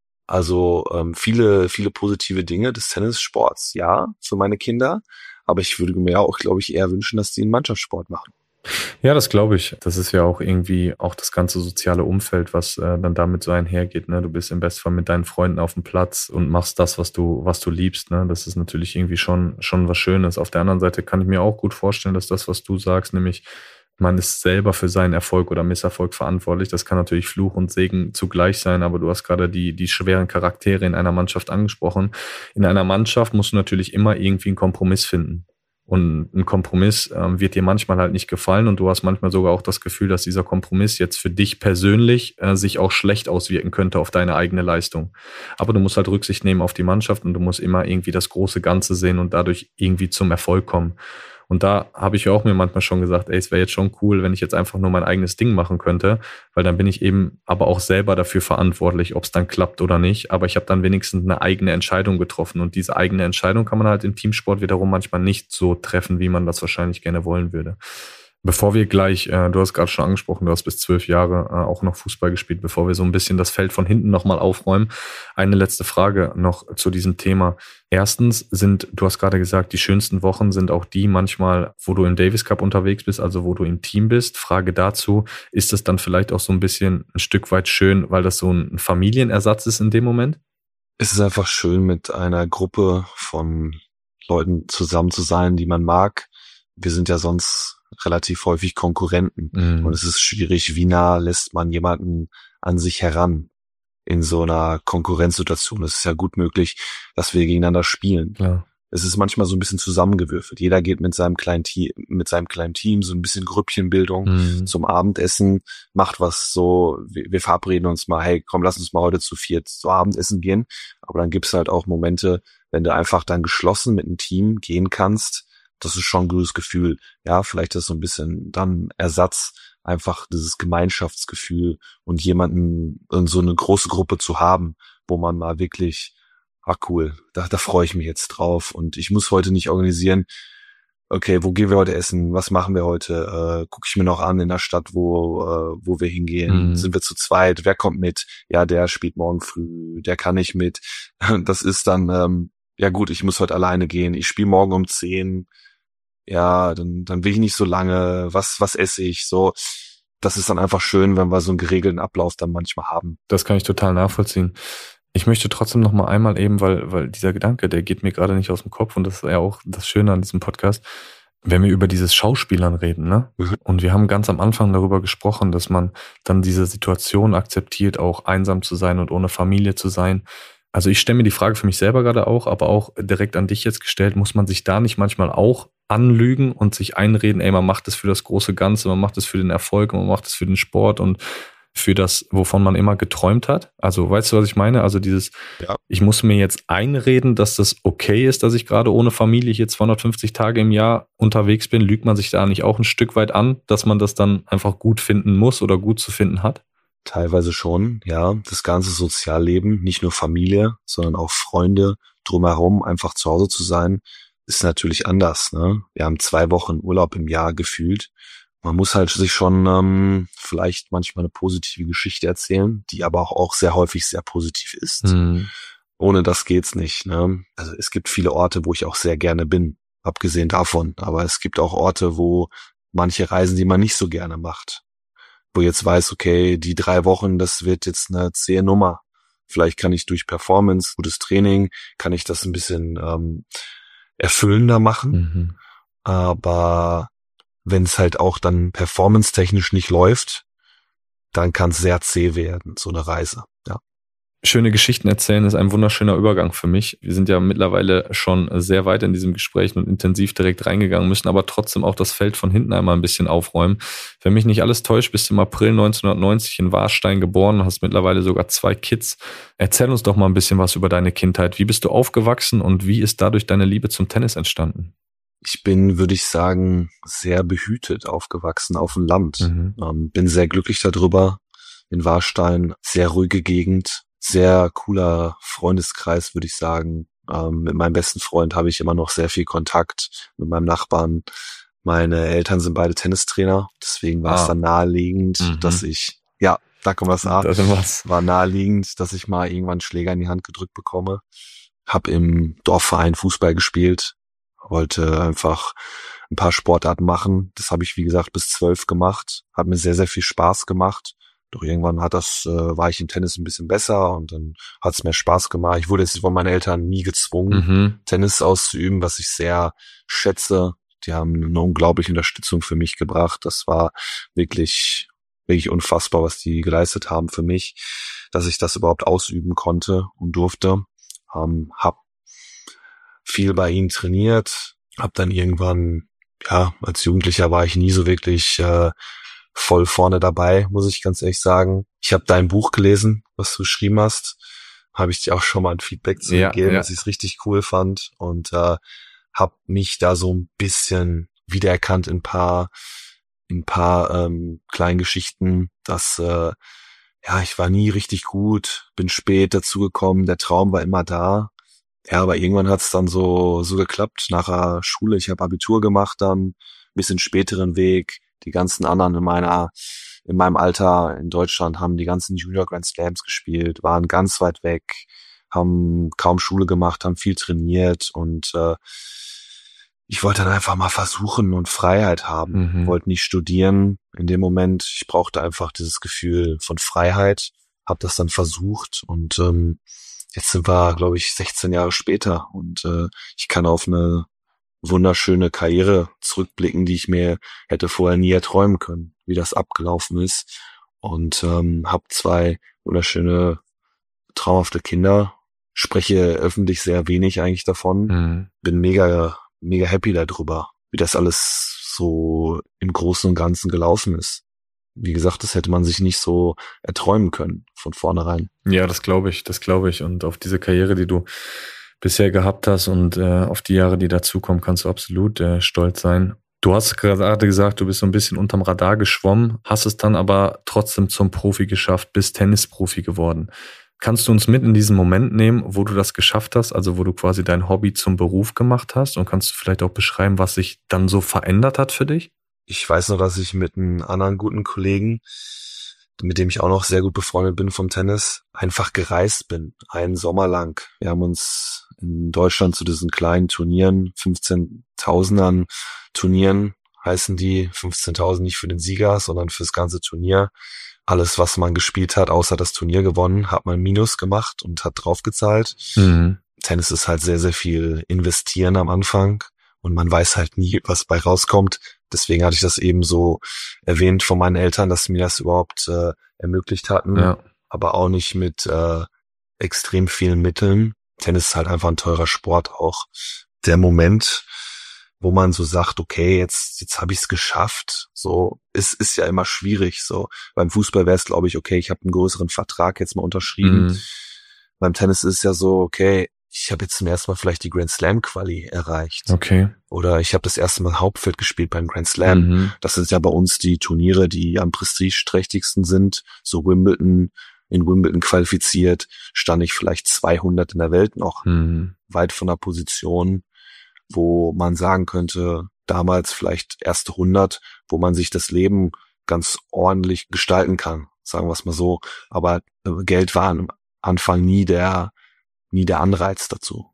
Also viele positive Dinge des Tennissports, ja, für meine Kinder. Aber ich würde mir auch, glaube ich, eher wünschen, dass die einen Mannschaftssport machen. Ja, das glaube ich. Das ist ja auch irgendwie auch das ganze soziale Umfeld, was dann damit so einhergeht. Ne? Du bist im Bestfall mit deinen Freunden auf dem Platz und machst das, was du liebst. Ne? Das ist natürlich irgendwie schon was Schönes. Auf der anderen Seite kann ich mir auch gut vorstellen, dass das, was du sagst, nämlich man ist selber für seinen Erfolg oder Misserfolg verantwortlich. Das kann natürlich Fluch und Segen zugleich sein, aber du hast gerade die schweren Charaktere in einer Mannschaft angesprochen. In einer Mannschaft musst du natürlich immer irgendwie einen Kompromiss finden. Und ein Kompromiss wird dir manchmal halt nicht gefallen und du hast manchmal sogar auch das Gefühl, dass dieser Kompromiss jetzt für dich persönlich sich auch schlecht auswirken könnte auf deine eigene Leistung. Aber du musst halt Rücksicht nehmen auf die Mannschaft und du musst immer irgendwie das große Ganze sehen und dadurch irgendwie zum Erfolg kommen. Und da habe ich ja auch mir manchmal schon gesagt, ey, es wäre jetzt schon cool, wenn ich jetzt einfach nur mein eigenes Ding machen könnte, weil dann bin ich eben aber auch selber dafür verantwortlich, ob es dann klappt oder nicht. Aber ich habe dann wenigstens eine eigene Entscheidung getroffen und diese eigene Entscheidung kann man halt im Teamsport wiederum manchmal nicht so treffen, wie man das wahrscheinlich gerne wollen würde. Bevor wir gleich, du hast gerade schon angesprochen, du hast bis 12 Jahre auch noch Fußball gespielt, bevor wir so ein bisschen das Feld von hinten nochmal aufräumen. Eine letzte Frage noch zu diesem Thema. Erstens du hast gerade gesagt, die schönsten Wochen sind auch die manchmal, wo du im Davis Cup unterwegs bist, also wo du im Team bist. Frage dazu, ist das dann vielleicht auch so ein bisschen ein Stück weit schön, weil das so ein Familienersatz ist in dem Moment? Es ist einfach schön, mit einer Gruppe von Leuten zusammen zu sein, die man mag. Wir sind ja sonst relativ häufig Konkurrenten. Und es ist schwierig, wie nah lässt man jemanden an sich heran in so einer Konkurrenzsituation. Es ist ja gut möglich, dass wir gegeneinander spielen. Klar. Es ist manchmal so ein bisschen zusammengewürfelt. Jeder geht mit seinem kleinen Team, so ein bisschen Grüppchenbildung zum Abendessen, macht was so, wir verabreden uns mal, hey, komm, lass uns mal heute zu viert zu Abendessen gehen. Aber dann gibt's halt auch Momente, wenn du einfach dann geschlossen mit einem Team gehen kannst. Das ist schon ein gutes Gefühl. Ja, vielleicht ist so ein bisschen dann Ersatz, einfach dieses Gemeinschaftsgefühl und jemanden in so eine große Gruppe zu haben, wo man mal wirklich, cool, da freue ich mich jetzt drauf und ich muss heute nicht organisieren, okay, wo gehen wir heute essen, was machen wir heute, gucke ich mir noch an in der Stadt, wo wir hingehen, sind wir zu zweit, wer kommt mit, ja, der spielt morgen früh, der kann nicht mit, das ist dann, ja gut, ich muss heute alleine gehen, ich spiele morgen um 10, ja, dann will ich nicht so lange, was esse ich, so. Das ist dann einfach schön, wenn wir so einen geregelten Ablauf dann manchmal haben. Das kann ich total nachvollziehen. Ich möchte trotzdem noch mal einmal eben, weil dieser Gedanke, der geht mir gerade nicht aus dem Kopf und das ist ja auch das Schöne an diesem Podcast, wenn wir über dieses Schauspielern reden, ne? Und wir haben ganz am Anfang darüber gesprochen, dass man dann diese Situation akzeptiert, auch einsam zu sein und ohne Familie zu sein. Also ich stelle mir die Frage für mich selber gerade auch, aber auch direkt an dich jetzt gestellt, muss man sich da nicht manchmal auch anlügen und sich einreden, ey, man macht es für das große Ganze, man macht es für den Erfolg, man macht es für den Sport und für das, wovon man immer geträumt hat. Also weißt du, was ich meine? Also dieses, Ja. ich muss mir jetzt einreden, dass das okay ist, dass ich gerade ohne Familie hier 250 Tage im Jahr unterwegs bin. Lügt man sich da nicht auch ein Stück weit an, dass man das dann einfach gut finden muss oder gut zu finden hat? Teilweise schon, ja. Das ganze Sozialleben, nicht nur Familie, sondern auch Freunde drumherum, einfach zu Hause zu sein, ist natürlich anders, ne? Wir haben 2 Wochen Urlaub im Jahr gefühlt. Man muss halt sich schon vielleicht manchmal eine positive Geschichte erzählen, die aber auch sehr häufig sehr positiv ist. Ohne das geht's nicht, ne? Also es gibt viele Orte, wo ich auch sehr gerne bin, abgesehen davon. Aber es gibt auch Orte, wo manche Reisen, die man nicht so gerne macht. Wo jetzt weiß, okay, die 3 Wochen, das wird jetzt eine zähe Nummer. Vielleicht kann ich durch Performance, gutes Training, kann ich das ein bisschen erfüllender machen. Aber wenn es halt auch dann performance-technisch nicht läuft, dann kann es sehr zäh werden, so eine Reise, ja. Schöne Geschichten erzählen ist ein wunderschöner Übergang für mich. Wir sind ja mittlerweile schon sehr weit in diesem Gespräch und intensiv direkt reingegangen, müssen aber trotzdem auch das Feld von hinten einmal ein bisschen aufräumen. Wenn mich nicht alles täuscht, bist du im April 1990 in Warstein geboren und hast mittlerweile sogar 2 Kids. Erzähl uns doch mal ein bisschen was über deine Kindheit. Wie bist du aufgewachsen und wie ist dadurch deine Liebe zum Tennis entstanden? Ich bin, würde ich sagen, sehr behütet aufgewachsen auf dem Land. Bin sehr glücklich darüber. In Warstein, sehr ruhige Gegend, sehr cooler Freundeskreis, würde ich sagen. Mit meinem besten Freund habe ich immer noch sehr viel Kontakt, mit meinem Nachbarn. Meine Eltern sind beide Tennistrainer, deswegen war es dann naheliegend, dass ich, ja, da kommt was an, war naheliegend, dass ich mal irgendwann einen Schläger in die Hand gedrückt bekomme. Hab im Dorfverein Fußball gespielt, wollte einfach ein paar Sportarten machen. Das habe ich, wie gesagt, bis 12 gemacht. Hat mir sehr, sehr viel Spaß gemacht. Doch irgendwann war ich im Tennis ein bisschen besser und dann hat es mir Spaß gemacht. Ich wurde jetzt von meinen Eltern nie gezwungen, Tennis auszuüben, was ich sehr schätze. Die haben eine unglaubliche Unterstützung für mich gebracht. Das war wirklich, wirklich unfassbar, was die geleistet haben für mich, dass ich das überhaupt ausüben konnte und durfte. Hab viel bei ihnen trainiert, hab dann irgendwann, ja, als Jugendlicher war ich nie so wirklich voll vorne dabei, muss ich ganz ehrlich sagen. Ich habe dein Buch gelesen, was du geschrieben hast. Habe ich dir auch schon mal ein Feedback zu gegeben, dass ich es richtig cool fand und habe mich da so ein bisschen wiedererkannt in ein paar kleinen Geschichten, dass ich war nie richtig gut, bin spät dazugekommen, der Traum war immer da. Ja, aber irgendwann hat es dann so geklappt nach der Schule. Ich habe Abitur gemacht, dann ein bisschen späteren Weg. Die ganzen anderen in meinem Alter in Deutschland haben die ganzen Junior Grand Slams gespielt, waren ganz weit weg, haben kaum Schule gemacht, haben viel trainiert und ich wollte dann einfach mal versuchen und Freiheit haben. Wollte nicht studieren in dem Moment. Ich brauchte einfach dieses Gefühl von Freiheit, habe das dann versucht und jetzt sind wir, glaube ich, 16 Jahre später und ich kann auf eine wunderschöne Karriere zurückblicken, die ich mir hätte vorher nie erträumen können, wie das abgelaufen ist. Und habe 2 wunderschöne, traumhafte Kinder, spreche öffentlich sehr wenig eigentlich davon. Bin mega, mega happy darüber, wie das alles so im Großen und Ganzen gelaufen ist. Wie gesagt, das hätte man sich nicht so erträumen können von vornherein. Ja, das glaube ich. Und auf diese Karriere, die du bisher gehabt hast und auf die Jahre, die dazukommen, kannst du absolut stolz sein. Du hast gerade gesagt, du bist so ein bisschen unterm Radar geschwommen, hast es dann aber trotzdem zum Profi geschafft, bist Tennisprofi geworden. Kannst du uns mit in diesen Moment nehmen, wo du das geschafft hast, also wo du quasi dein Hobby zum Beruf gemacht hast und kannst du vielleicht auch beschreiben, was sich dann so verändert hat für dich? Ich weiß noch, dass ich mit einem anderen guten Kollegen, mit dem ich auch noch sehr gut befreundet bin vom Tennis, einfach gereist bin, einen Sommer lang. Wir haben uns in Deutschland zu diesen kleinen Turnieren, 15.000ern Turnieren heißen die, 15.000 nicht für den Sieger, sondern fürs ganze Turnier, alles, was man gespielt hat, außer das Turnier gewonnen, hat man Minus gemacht und hat draufgezahlt. Tennis ist halt sehr, sehr viel investieren am Anfang und man weiß halt nie, was bei rauskommt. Deswegen hatte ich das eben so erwähnt von meinen Eltern, dass sie mir das überhaupt ermöglicht hatten, aber auch nicht mit extrem vielen Mitteln. Tennis ist halt einfach ein teurer Sport auch. Der Moment, wo man so sagt, okay, jetzt habe ich es geschafft, so, es ist ja immer schwierig, so. Beim Fußball wäre es, glaube ich, okay, ich habe einen größeren Vertrag jetzt mal unterschrieben. Beim Tennis ist es ja so, okay, ich habe jetzt zum ersten Mal vielleicht die Grand Slam Quali erreicht. Okay. Oder ich habe das erste Mal Hauptfeld gespielt beim Grand Slam. Das sind ja bei uns die Turniere, die am prestigeträchtigsten sind, so Wimbledon. In Wimbledon qualifiziert, stand ich vielleicht 200 in der Welt noch, weit von der Position, wo man sagen könnte, damals vielleicht erste 100, wo man sich das Leben ganz ordentlich gestalten kann, sagen wir es mal so. Aber Geld war am Anfang nie der Anreiz dazu.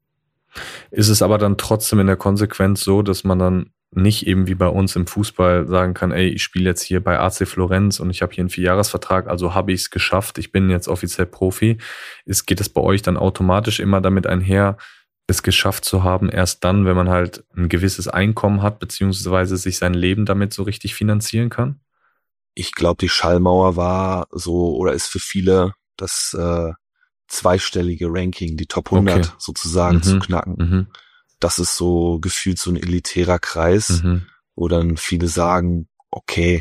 Ist es aber dann trotzdem in der Konsequenz so, dass man dann nicht eben wie bei uns im Fußball sagen kann, ey, ich spiele jetzt hier bei AC Florenz und ich habe hier einen 4-Jahres-Vertrag, also habe ich es geschafft, ich bin jetzt offiziell Profi. Geht es bei euch dann automatisch immer damit einher, es geschafft zu haben, erst dann, wenn man halt ein gewisses Einkommen hat, beziehungsweise sich sein Leben damit so richtig finanzieren kann? Ich glaube, die Schallmauer war so oder ist für viele das zweistellige Ranking, die Top 100 sozusagen zu knacken. Das ist so gefühlt so ein elitärer Kreis, wo dann viele sagen, okay,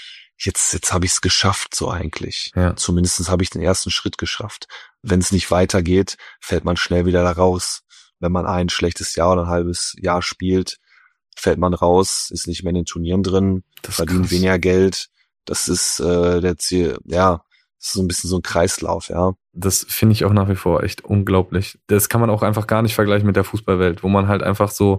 jetzt habe ich es geschafft so eigentlich. Ja. Zumindest habe ich den ersten Schritt geschafft. Wenn es nicht weitergeht, fällt man schnell wieder da raus. Wenn man ein schlechtes Jahr oder ein halbes Jahr spielt, fällt man raus, ist nicht mehr in den Turnieren drin, verdient weniger Geld. Das ist der Ziel, ja, das ist so ein bisschen so ein Kreislauf, ja. Das finde ich auch nach wie vor echt unglaublich. Das kann man auch einfach gar nicht vergleichen mit der Fußballwelt, wo man halt einfach so,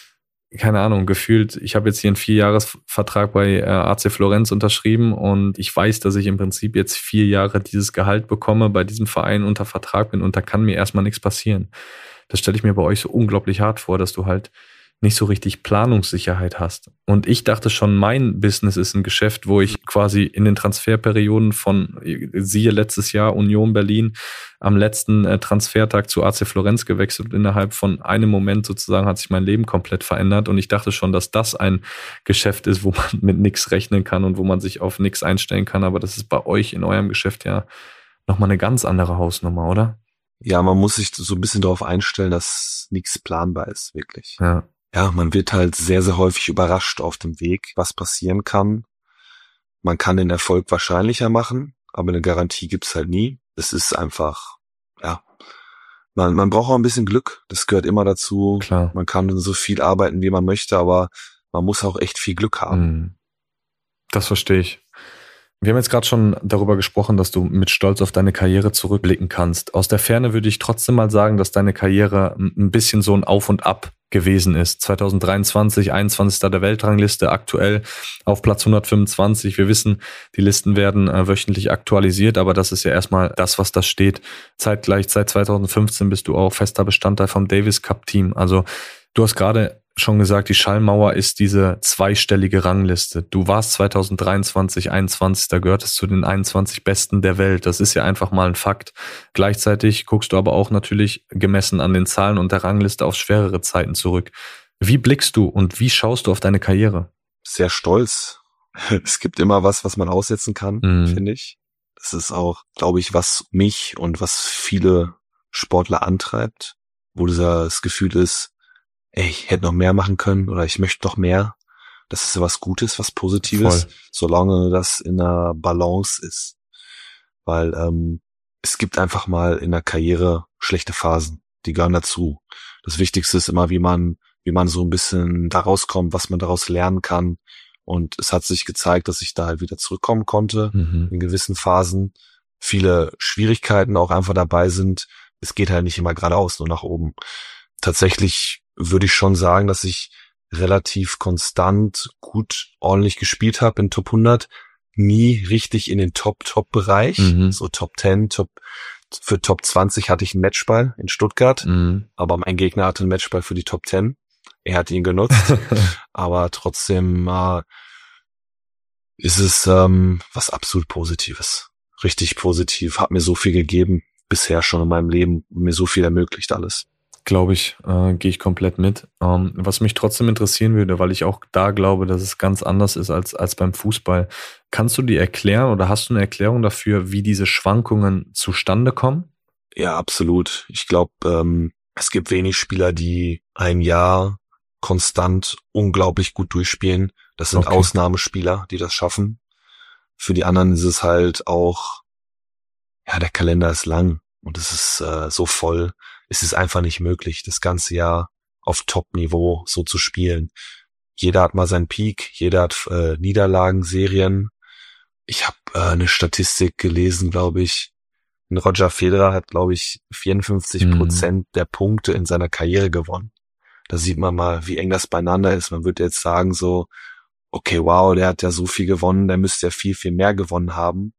keine Ahnung, gefühlt, ich habe jetzt hier einen 4-Jahres-Vertrag bei AC Florenz unterschrieben und ich weiß, dass ich im Prinzip jetzt 4 Jahre dieses Gehalt bekomme, bei diesem Verein unter Vertrag bin und da kann mir erstmal nichts passieren. Das stelle ich mir bei euch so unglaublich hart vor, dass du halt nicht so richtig Planungssicherheit hast. Und ich dachte schon, mein Business ist ein Geschäft, wo ich quasi in den Transferperioden von, siehe letztes Jahr Union Berlin, am letzten Transfertag zu AC Florenz gewechselt und innerhalb von einem Moment sozusagen hat sich mein Leben komplett verändert und ich dachte schon, dass das ein Geschäft ist, wo man mit nichts rechnen kann und wo man sich auf nichts einstellen kann, aber das ist bei euch in eurem Geschäft ja nochmal eine ganz andere Hausnummer, oder? Ja, man muss sich so ein bisschen darauf einstellen, dass nichts planbar ist, wirklich. Ja, man wird halt sehr, sehr häufig überrascht auf dem Weg, was passieren kann. Man kann den Erfolg wahrscheinlicher machen, aber eine Garantie gibt's halt nie. Es ist einfach, ja, man braucht auch ein bisschen Glück. Das gehört immer dazu. Klar. Man kann so viel arbeiten, wie man möchte, aber man muss auch echt viel Glück haben. Das verstehe ich. Wir haben jetzt gerade schon darüber gesprochen, dass du mit Stolz auf deine Karriere zurückblicken kannst. Aus der Ferne würde ich trotzdem mal sagen, dass deine Karriere ein bisschen so ein Auf und Ab gewesen ist. 2023, 21. der Weltrangliste, aktuell auf Platz 125. Wir wissen, die Listen werden wöchentlich aktualisiert, aber das ist ja erstmal das, was da steht. Zeitgleich, seit 2015 bist du auch fester Bestandteil vom Davis Cup Team. Also du hast gerade schon gesagt, die Schallmauer ist diese zweistellige Rangliste. Du warst 2023, 21, da gehörtest zu den 21 Besten der Welt. Das ist ja einfach mal ein Fakt. Gleichzeitig guckst du aber auch natürlich gemessen an den Zahlen und der Rangliste auf schwerere Zeiten zurück. Wie blickst du und wie schaust du auf deine Karriere? Sehr stolz. Es gibt immer was man aussetzen kann, finde ich. Das ist auch, glaube ich, was mich und was viele Sportler antreibt, wo das Gefühl ist, ey, ich hätte noch mehr machen können oder ich möchte noch mehr. Das ist was Gutes, was Positives, solange das in einer Balance ist. Weil es gibt einfach mal in der Karriere schlechte Phasen, die gehören dazu. Das Wichtigste ist immer, wie man so ein bisschen da rauskommt, was man daraus lernen kann. Und es hat sich gezeigt, dass ich da halt wieder zurückkommen konnte in gewissen Phasen. Viele Schwierigkeiten auch einfach dabei sind. Es geht halt nicht immer geradeaus, nur nach oben. Tatsächlich würde ich schon sagen, dass ich relativ konstant gut ordentlich gespielt habe in Top 100. Nie richtig in den Top-Bereich. So Top 10, für Top 20 hatte ich einen Matchball in Stuttgart. Aber mein Gegner hatte einen Matchball für die Top 10. Er hat ihn genutzt. Aber trotzdem ist es was absolut Positives. Richtig positiv. Hat mir so viel gegeben bisher schon in meinem Leben. Mir so viel ermöglicht alles. Glaube ich, gehe ich komplett mit. Was mich trotzdem interessieren würde, weil ich auch da glaube, dass es ganz anders ist als beim Fußball. Kannst du dir erklären oder hast du eine Erklärung dafür, wie diese Schwankungen zustande kommen? Ja, absolut. Ich glaube, es gibt wenig Spieler, die ein Jahr konstant unglaublich gut durchspielen. Das sind Ausnahmespieler, die das schaffen. Für die anderen ist es halt auch, ja, der Kalender ist lang und es ist so voll. Es ist einfach nicht möglich, das ganze Jahr auf Top-Niveau so zu spielen. Jeder hat mal seinen Peak, jeder hat Niederlagen, Serien. Ich habe eine Statistik gelesen, glaube ich. Roger Federer hat, glaube ich, 54% der Punkte in seiner Karriere gewonnen. Da sieht man mal, wie eng das beieinander ist. Man würde jetzt sagen so, okay, wow, der hat ja so viel gewonnen, der müsste ja viel, viel mehr gewonnen haben,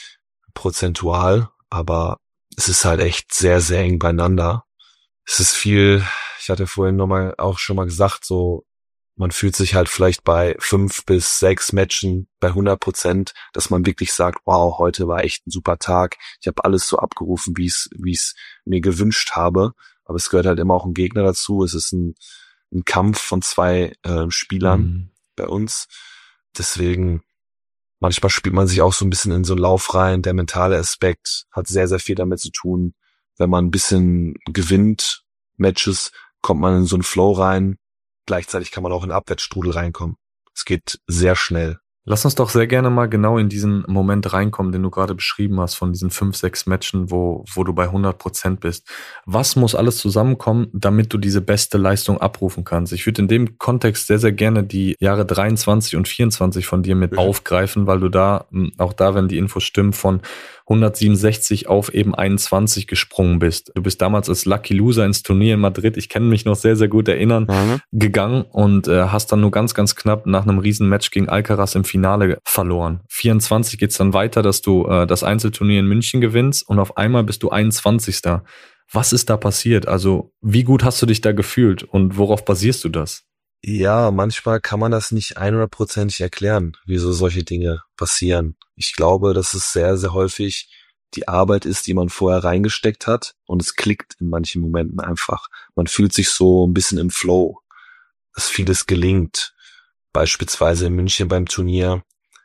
prozentual. Aber es ist halt echt sehr, sehr eng beieinander. Es ist viel, ich hatte vorhin auch schon mal gesagt, so, man fühlt sich halt vielleicht bei 5 bis 6 Matchen bei 100%, dass man wirklich sagt, wow, heute war echt ein super Tag. Ich habe alles so abgerufen, wie es mir gewünscht habe. Aber es gehört halt immer auch ein Gegner dazu. Es ist ein Kampf von zwei Spielern bei uns. Deswegen, manchmal spielt man sich auch so ein bisschen in so einen Lauf rein. Der mentale Aspekt hat sehr, sehr viel damit zu tun. Wenn man ein bisschen gewinnt, Matches, kommt man in so einen Flow rein. Gleichzeitig kann man auch in Abwärtsstrudel reinkommen. Es geht sehr schnell. Lass uns doch sehr gerne mal genau in diesen Moment reinkommen, den du gerade beschrieben hast, von diesen 5, 6 Matchen, wo du bei 100% bist. Was muss alles zusammenkommen, damit du diese beste Leistung abrufen kannst? Ich würde in dem Kontext sehr, sehr gerne die Jahre 23 und 24 von dir mit aufgreifen, weil du da, auch da, wenn die Infos stimmen, von 167 auf eben 21 gesprungen bist. Du bist damals als Lucky Loser ins Turnier in Madrid, ich kann mich noch sehr, sehr gut erinnern, gegangen und hast dann nur ganz, ganz knapp nach einem riesen Match gegen Alcaraz im Finale verloren. 24 geht's dann weiter, dass du das Einzelturnier in München gewinnst und auf einmal bist du 21. Was ist da passiert? Also wie gut hast du dich da gefühlt und worauf basierst du das? Ja, manchmal kann man das nicht 100%ig erklären, wieso solche Dinge passieren. Ich glaube, dass es sehr, sehr häufig die Arbeit ist, die man vorher reingesteckt hat und es klickt in manchen Momenten einfach. Man fühlt sich so ein bisschen im Flow, dass vieles gelingt. Beispielsweise in München beim Turnier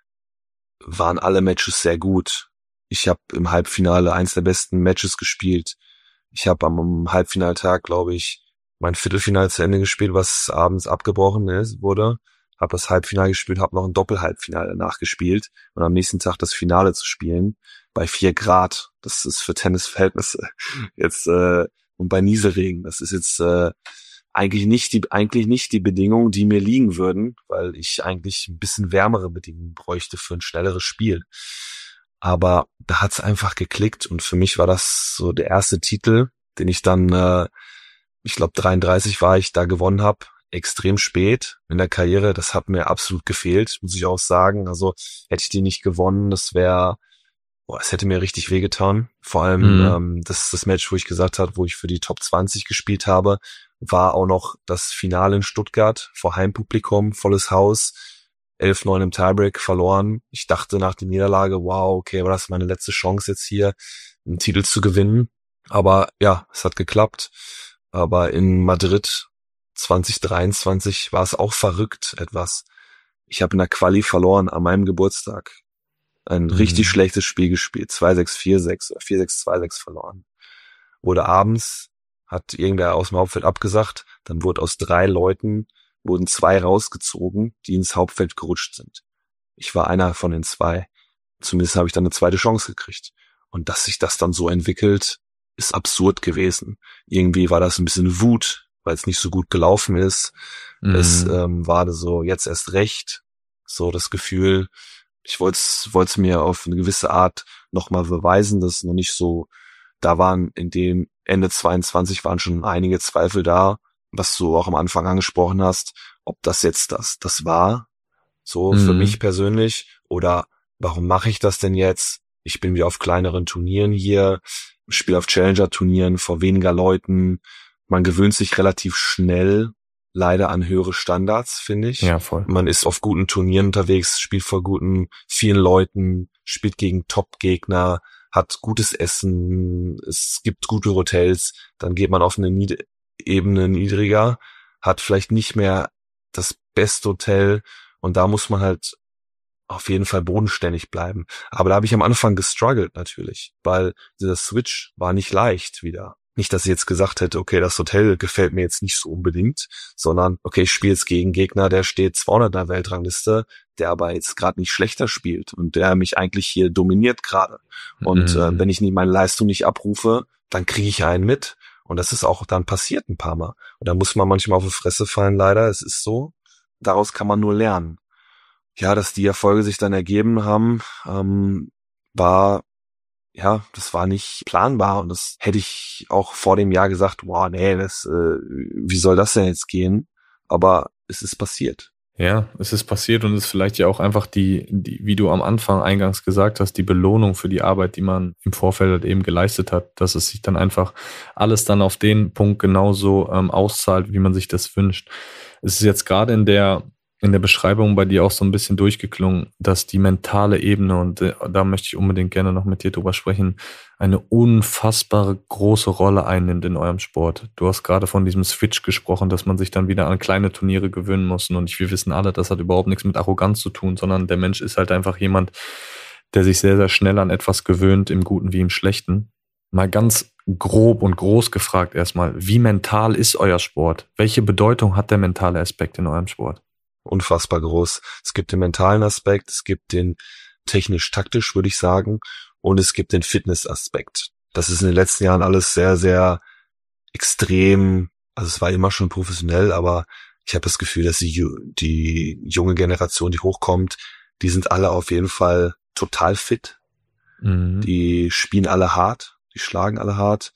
waren alle Matches sehr gut. Ich habe im Halbfinale eins der besten Matches gespielt. Ich habe am Halbfinaltag, glaube ich, mein Viertelfinale zu Ende gespielt, was abends abgebrochen wurde. Habe das Halbfinale gespielt, habe noch ein Doppelhalbfinale danach gespielt und am nächsten Tag das Finale zu spielen bei 4 Grad. Das ist für Tennisverhältnisse jetzt und bei Nieselregen. Das ist jetzt eigentlich nicht die Bedingungen, die mir liegen würden, weil ich eigentlich ein bisschen wärmere Bedingungen bräuchte für ein schnelleres Spiel. Aber da hat's einfach geklickt und für mich war das so der erste Titel, den ich dann, ich glaube 33 war ich, da gewonnen habe. Extrem spät in der Karriere. Das hat mir absolut gefehlt, muss ich auch sagen. Also hätte ich die nicht gewonnen, es hätte mir richtig wehgetan. Vor allem das Match, wo ich gesagt habe, wo ich für die Top 20 gespielt habe, war auch noch das Finale in Stuttgart vor Heimpublikum, volles Haus, 11-9 im Tiebreak verloren. Ich dachte nach der Niederlage, wow, okay, war das meine letzte Chance jetzt hier, einen Titel zu gewinnen. Aber ja, es hat geklappt. Aber in Madrid 2023 war es auch verrückt etwas. Ich habe in der Quali verloren an meinem Geburtstag. Ein richtig schlechtes Spiel gespielt. 2-6, 4-6 oder 4-6, 2-6 verloren. Wurde abends, hat irgendwer aus dem Hauptfeld abgesagt, dann wurde aus 3 Leuten, wurden 2 rausgezogen, die ins Hauptfeld gerutscht sind. Ich war einer von den 2. Zumindest habe ich dann eine zweite Chance gekriegt. Und dass sich das dann so entwickelt, ist absurd gewesen. Irgendwie war das ein bisschen Wut, weil es nicht so gut gelaufen ist. Es war so jetzt erst recht, so das Gefühl, ich wollte es mir auf eine gewisse Art nochmal beweisen, dass noch nicht so, da waren in dem Ende 22 waren schon einige Zweifel da, was du auch am Anfang angesprochen hast, ob das jetzt das war, so für mich persönlich, oder warum mache ich das denn jetzt? Ich bin wieder auf kleineren Turnieren hier, spiele auf Challenger-Turnieren vor weniger Leuten. Man gewöhnt sich relativ schnell leider an höhere Standards, finde ich. Ja, voll. Man ist auf guten Turnieren unterwegs, spielt vor vielen Leuten, spielt gegen Top-Gegner, hat gutes Essen, es gibt gute Hotels, dann geht man auf eine Ebene niedriger, hat vielleicht nicht mehr das beste Hotel und da muss man halt auf jeden Fall bodenständig bleiben. Aber da habe ich am Anfang gestruggelt natürlich, weil dieser Switch war nicht leicht wieder. Nicht, dass ich jetzt gesagt hätte, okay, das Hotel gefällt mir jetzt nicht so unbedingt, sondern, okay, ich spiele jetzt gegen einen Gegner, der steht 200 in der Weltrangliste, der aber jetzt gerade nicht schlechter spielt und der mich eigentlich hier dominiert gerade. Und wenn ich meine Leistung nicht abrufe, dann kriege ich einen mit. Und das ist auch dann passiert ein paar Mal. Und da muss man manchmal auf die Fresse fallen, leider. Es ist so. Daraus kann man nur lernen. Ja, dass die Erfolge sich dann ergeben haben, das war nicht planbar und das hätte ich auch vor dem Jahr gesagt, wow, nee, wie soll das denn jetzt gehen? Aber es ist passiert. Ja, es ist passiert und es ist vielleicht ja auch einfach die, wie du am Anfang eingangs gesagt hast, die Belohnung für die Arbeit, die man im Vorfeld halt eben geleistet hat, dass es sich dann einfach alles dann auf den Punkt genauso auszahlt, wie man sich das wünscht. Es ist jetzt gerade in der Beschreibung bei dir auch so ein bisschen durchgeklungen, dass die mentale Ebene, und da möchte ich unbedingt gerne noch mit dir drüber sprechen, eine unfassbare große Rolle einnimmt in eurem Sport. Du hast gerade von diesem Switch gesprochen, dass man sich dann wieder an kleine Turniere gewöhnen muss. Und wir wissen alle, das hat überhaupt nichts mit Arroganz zu tun, sondern der Mensch ist halt einfach jemand, der sich sehr, sehr schnell an etwas gewöhnt, im Guten wie im Schlechten. Mal ganz grob und groß gefragt erstmal, wie mental ist euer Sport? Welche Bedeutung hat der mentale Aspekt in eurem Sport? Unfassbar groß. Es gibt den mentalen Aspekt, es gibt den technisch-taktisch, würde ich sagen, und es gibt den Fitness-Aspekt. Das ist in den letzten Jahren alles sehr, sehr extrem, also es war immer schon professionell, aber ich habe das Gefühl, dass die junge Generation, die hochkommt, die sind alle auf jeden Fall total fit. Mhm. Die spielen alle hart, die schlagen alle hart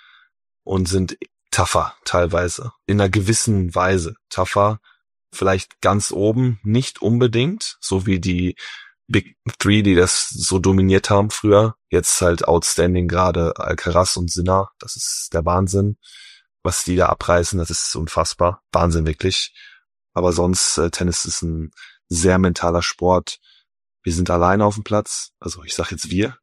und sind tougher teilweise. In einer gewissen Weise tougher. Vielleicht ganz oben, nicht unbedingt, so wie die Big Three, die das so dominiert haben früher. Jetzt halt outstanding gerade Alcaraz und Sinner. Das ist der Wahnsinn. Was die da abreißen, das ist unfassbar. Wahnsinn wirklich. Aber sonst, Tennis ist ein sehr mentaler Sport. Wir sind alleine auf dem Platz. Also ich sag jetzt wir.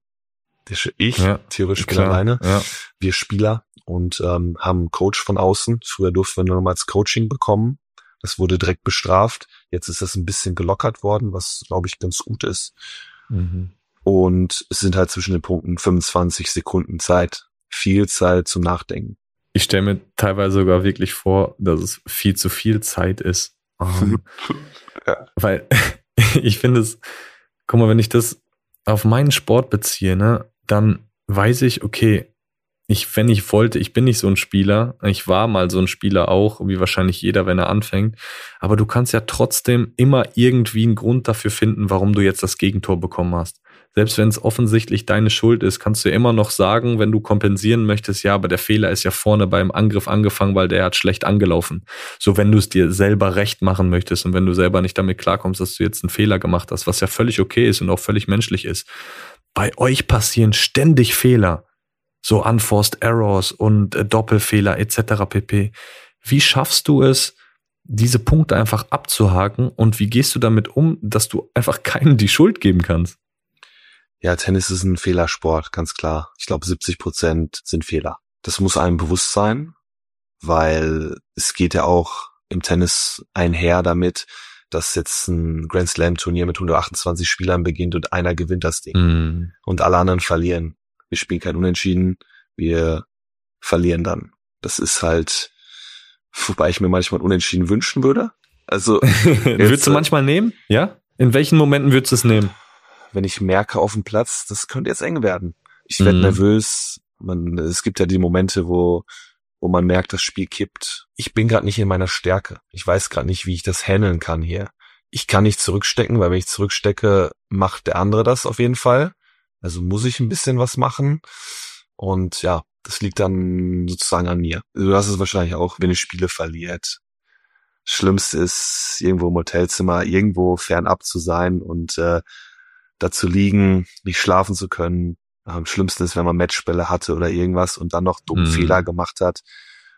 Theoretisch bin alleine. Ja. Wir Spieler und haben einen Coach von außen. Früher durften wir nur noch mal als Coaching bekommen. Das wurde direkt bestraft. Jetzt ist das ein bisschen gelockert worden, was, glaube ich, ganz gut ist. Mhm. Und es sind halt zwischen den Punkten 25 Sekunden Zeit. Viel Zeit zum Nachdenken. Ich stelle mir teilweise sogar wirklich vor, dass es viel zu viel Zeit ist. Ja. Weil ich finde es, guck mal, wenn ich das auf meinen Sport beziehe, ne, dann weiß ich, okay, wenn ich wollte, ich bin nicht so ein Spieler, ich war mal so ein Spieler auch, wie wahrscheinlich jeder, wenn er anfängt, aber du kannst ja trotzdem immer irgendwie einen Grund dafür finden, warum du jetzt das Gegentor bekommen hast. Selbst wenn es offensichtlich deine Schuld ist, kannst du ja immer noch sagen, wenn du kompensieren möchtest, ja, aber der Fehler ist ja vorne beim Angriff angefangen, weil der hat schlecht angelaufen. So, wenn du es dir selber recht machen möchtest und wenn du selber nicht damit klarkommst, dass du jetzt einen Fehler gemacht hast, was ja völlig okay ist und auch völlig menschlich ist. Bei euch passieren ständig Fehler. So Unforced Errors und Doppelfehler etc. pp. Wie schaffst du es, diese Punkte einfach abzuhaken und wie gehst du damit um, dass du einfach keinen die Schuld geben kannst? Ja, Tennis ist ein Fehlersport, ganz klar. Ich glaube, 70% sind Fehler. Das muss einem bewusst sein, weil es geht ja auch im Tennis einher damit, dass jetzt ein Grand Slam Turnier mit 128 Spielern beginnt und einer gewinnt das Ding und alle anderen verlieren. Wir spielen kein Unentschieden, wir verlieren dann. Das ist halt, wobei ich mir manchmal Unentschieden wünschen würde. Also würdest du manchmal nehmen? Ja? In welchen Momenten würdest du es nehmen? Wenn ich merke auf dem Platz, das könnte jetzt eng werden. Ich werde nervös. Es gibt ja die Momente, wo man merkt, das Spiel kippt. Ich bin gerade nicht in meiner Stärke. Ich weiß gerade nicht, wie ich das handeln kann hier. Ich kann nicht zurückstecken, weil wenn ich zurückstecke, macht der andere das auf jeden Fall. Also muss ich ein bisschen was machen. Und ja, das liegt dann sozusagen an mir. Du hast es wahrscheinlich auch, wenn ihr Spiele verliert. Das Schlimmste ist, irgendwo im Hotelzimmer, irgendwo fernab zu sein und da zu liegen, nicht schlafen zu können. Am schlimmsten ist, wenn man Matchbälle hatte oder irgendwas und dann noch dummen Fehler gemacht hat.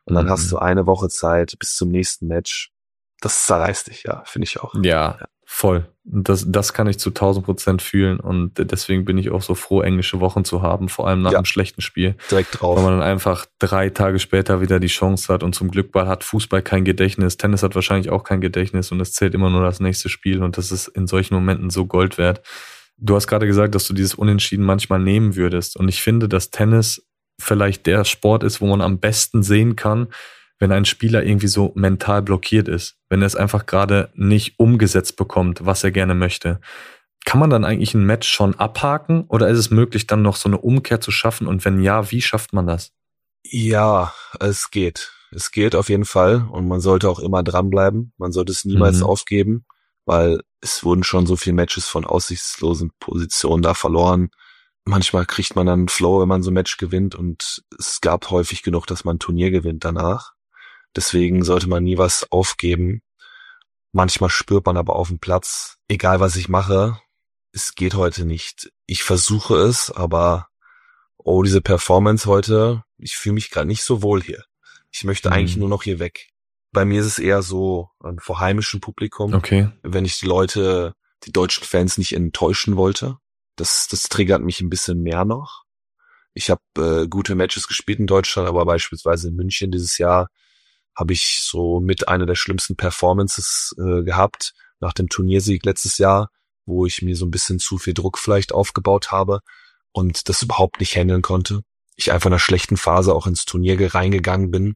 Und dann hast du eine Woche Zeit bis zum nächsten Match. Das zerreißt dich, ja, finde ich auch. Ja, voll. Das kann ich zu 1000% fühlen und deswegen bin ich auch so froh, englische Wochen zu haben, vor allem nach einem schlechten Spiel. Direkt drauf. Weil man dann einfach 3 Tage später wieder die Chance hat und zum Glück hat Fußball kein Gedächtnis, Tennis hat wahrscheinlich auch kein Gedächtnis und es zählt immer nur das nächste Spiel und das ist in solchen Momenten so Gold wert. Du hast gerade gesagt, dass du dieses Unentschieden manchmal nehmen würdest und ich finde, dass Tennis vielleicht der Sport ist, wo man am besten sehen kann, wenn ein Spieler irgendwie so mental blockiert ist, wenn er es einfach gerade nicht umgesetzt bekommt, was er gerne möchte. Kann man dann eigentlich ein Match schon abhaken oder ist es möglich, dann noch so eine Umkehr zu schaffen und wenn ja, wie schafft man das? Ja, es geht. Es geht auf jeden Fall und man sollte auch immer dranbleiben. Man sollte es niemals aufgeben, weil es wurden schon so viele Matches von aussichtslosen Positionen da verloren. Manchmal kriegt man dann einen Flow, wenn man so ein Match gewinnt und es gab häufig genug, dass man ein Turnier gewinnt danach. Deswegen sollte man nie was aufgeben. Manchmal spürt man aber auf dem Platz, egal was ich mache, es geht heute nicht. Ich versuche es, aber diese Performance heute, ich fühle mich gerade nicht so wohl hier. Ich möchte eigentlich nur noch hier weg. Bei mir ist es eher so vor heimischem Publikum, wenn ich die deutschen Fans nicht enttäuschen wollte. Das triggert mich ein bisschen mehr noch. Ich habe gute Matches gespielt in Deutschland, aber beispielsweise in München dieses Jahr habe ich so mit einer der schlimmsten Performances gehabt nach dem Turniersieg letztes Jahr, wo ich mir so ein bisschen zu viel Druck vielleicht aufgebaut habe und das überhaupt nicht handeln konnte. Ich einfach in einer schlechten Phase auch ins Turnier reingegangen bin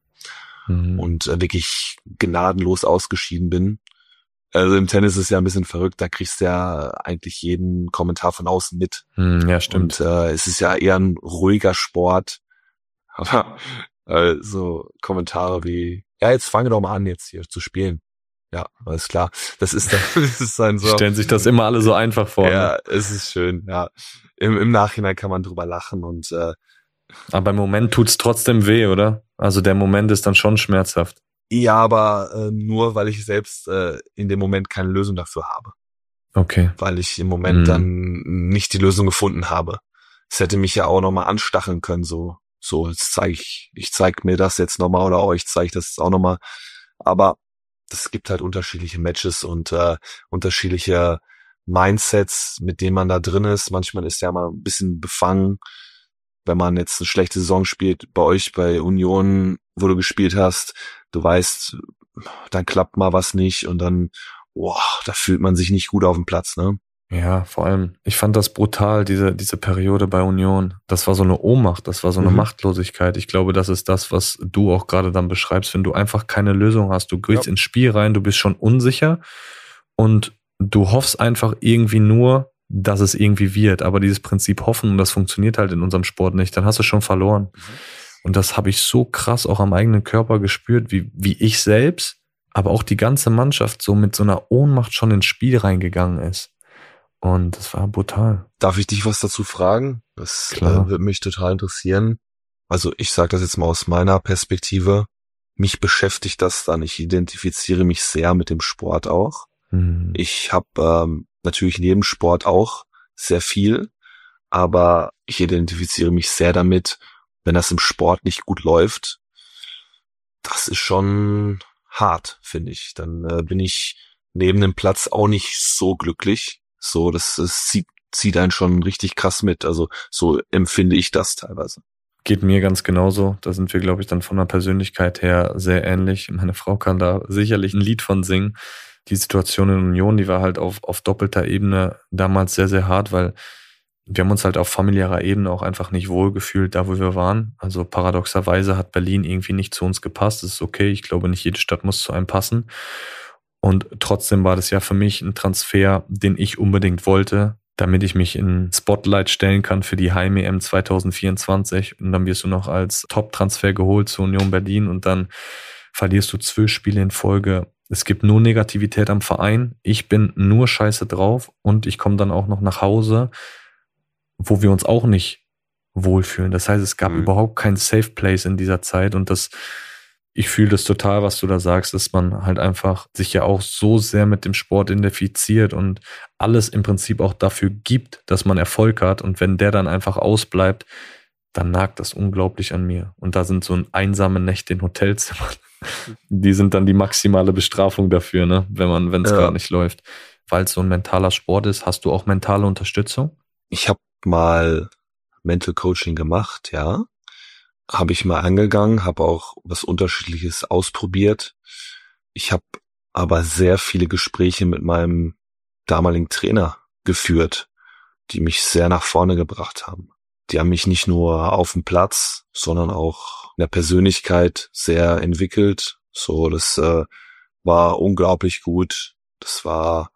und wirklich gnadenlos ausgeschieden bin. Also im Tennis ist es ja ein bisschen verrückt, da kriegst du ja eigentlich jeden Kommentar von außen mit. Ja, stimmt. Und es ist ja eher ein ruhiger Sport, aber so Kommentare wie, ja, jetzt fange doch mal an, jetzt hier zu spielen. Ja, alles klar. Das ist dann so. Stellen sich das immer alle so einfach vor. Ja, ne? Es ist schön, ja. Im Nachhinein kann man drüber lachen und aber im Moment tut's trotzdem weh, oder? Also der Moment ist dann schon schmerzhaft. ja, aber nur, weil ich selbst in dem Moment keine Lösung dafür habe. Okay. Weil ich im Moment dann nicht die Lösung gefunden habe. Es hätte mich ja auch nochmal anstacheln können, so, jetzt ich zeig mir das jetzt nochmal oder ich zeige das jetzt auch nochmal. Aber es gibt halt unterschiedliche Matches und unterschiedliche Mindsets, mit denen man da drin ist. Manchmal ist ja mal ein bisschen befangen, wenn man jetzt eine schlechte Saison spielt, bei euch, bei Union, wo du gespielt hast, du weißt, dann klappt mal was nicht und dann, da fühlt man sich nicht gut auf dem Platz, ne? Ja, vor allem, ich fand das brutal, diese Periode bei Union. Das war so eine Ohnmacht, das war so eine Machtlosigkeit. Ich glaube, das ist das, was du auch gerade dann beschreibst, wenn du einfach keine Lösung hast. Du gehst ins Spiel rein, du bist schon unsicher und du hoffst einfach irgendwie nur, dass es irgendwie wird. Aber dieses Prinzip Hoffen, und das funktioniert halt in unserem Sport nicht, dann hast du schon verloren. Und das habe ich so krass auch am eigenen Körper gespürt, wie ich selbst, aber auch die ganze Mannschaft so mit so einer Ohnmacht schon ins Spiel reingegangen ist. Und das war brutal. Darf ich dich was dazu fragen? Das würde mich total interessieren. Also ich sage das jetzt mal aus meiner Perspektive. Mich beschäftigt das dann. Ich identifiziere mich sehr mit dem Sport auch. Ich habe natürlich neben Sport auch sehr viel, aber ich identifiziere mich sehr damit, wenn das im Sport nicht gut läuft. Das ist schon hart, finde ich. Dann bin ich neben dem Platz auch nicht so glücklich. So, das zieht einen schon richtig krass mit. Also so empfinde ich das teilweise. Geht mir ganz genauso. Da sind wir, glaube ich, dann von der Persönlichkeit her sehr ähnlich. Meine Frau kann da sicherlich ein Lied von singen. Die Situation in Union, die war halt auf doppelter Ebene damals sehr, sehr hart, weil wir haben uns halt auf familiärer Ebene auch einfach nicht wohlgefühlt, da wo wir waren. Also paradoxerweise hat Berlin irgendwie nicht zu uns gepasst. Das ist okay. Ich glaube, nicht jede Stadt muss zu einem passen. Und trotzdem war das ja für mich ein Transfer, den ich unbedingt wollte, damit ich mich in Spotlight stellen kann für die Heim-EM 2024. Und dann wirst du noch als Top-Transfer geholt zu Union Berlin und dann verlierst du 12 Spiele in Folge. Es gibt nur Negativität am Verein. Ich bin nur scheiße drauf und ich komme dann auch noch nach Hause, wo wir uns auch nicht wohlfühlen. Das heißt, es gab überhaupt kein Safe Place in dieser Zeit und ich fühle das total, was du da sagst, dass man halt einfach sich ja auch so sehr mit dem Sport identifiziert und alles im Prinzip auch dafür gibt, dass man Erfolg hat. Und wenn der dann einfach ausbleibt, dann nagt das unglaublich an mir. Und da sind so einsame Nächte in Hotelzimmern. Die sind dann die maximale Bestrafung dafür, ne? Wenn es gar nicht läuft. Weil es so ein mentaler Sport ist, hast du auch mentale Unterstützung? Ich habe mal Mental Coaching gemacht, ja. Habe ich mal angegangen, habe auch was Unterschiedliches ausprobiert. Ich habe aber sehr viele Gespräche mit meinem damaligen Trainer geführt, die mich sehr nach vorne gebracht haben. Die haben mich nicht nur auf dem Platz, sondern auch in der Persönlichkeit sehr entwickelt. So, das war unglaublich gut. Das war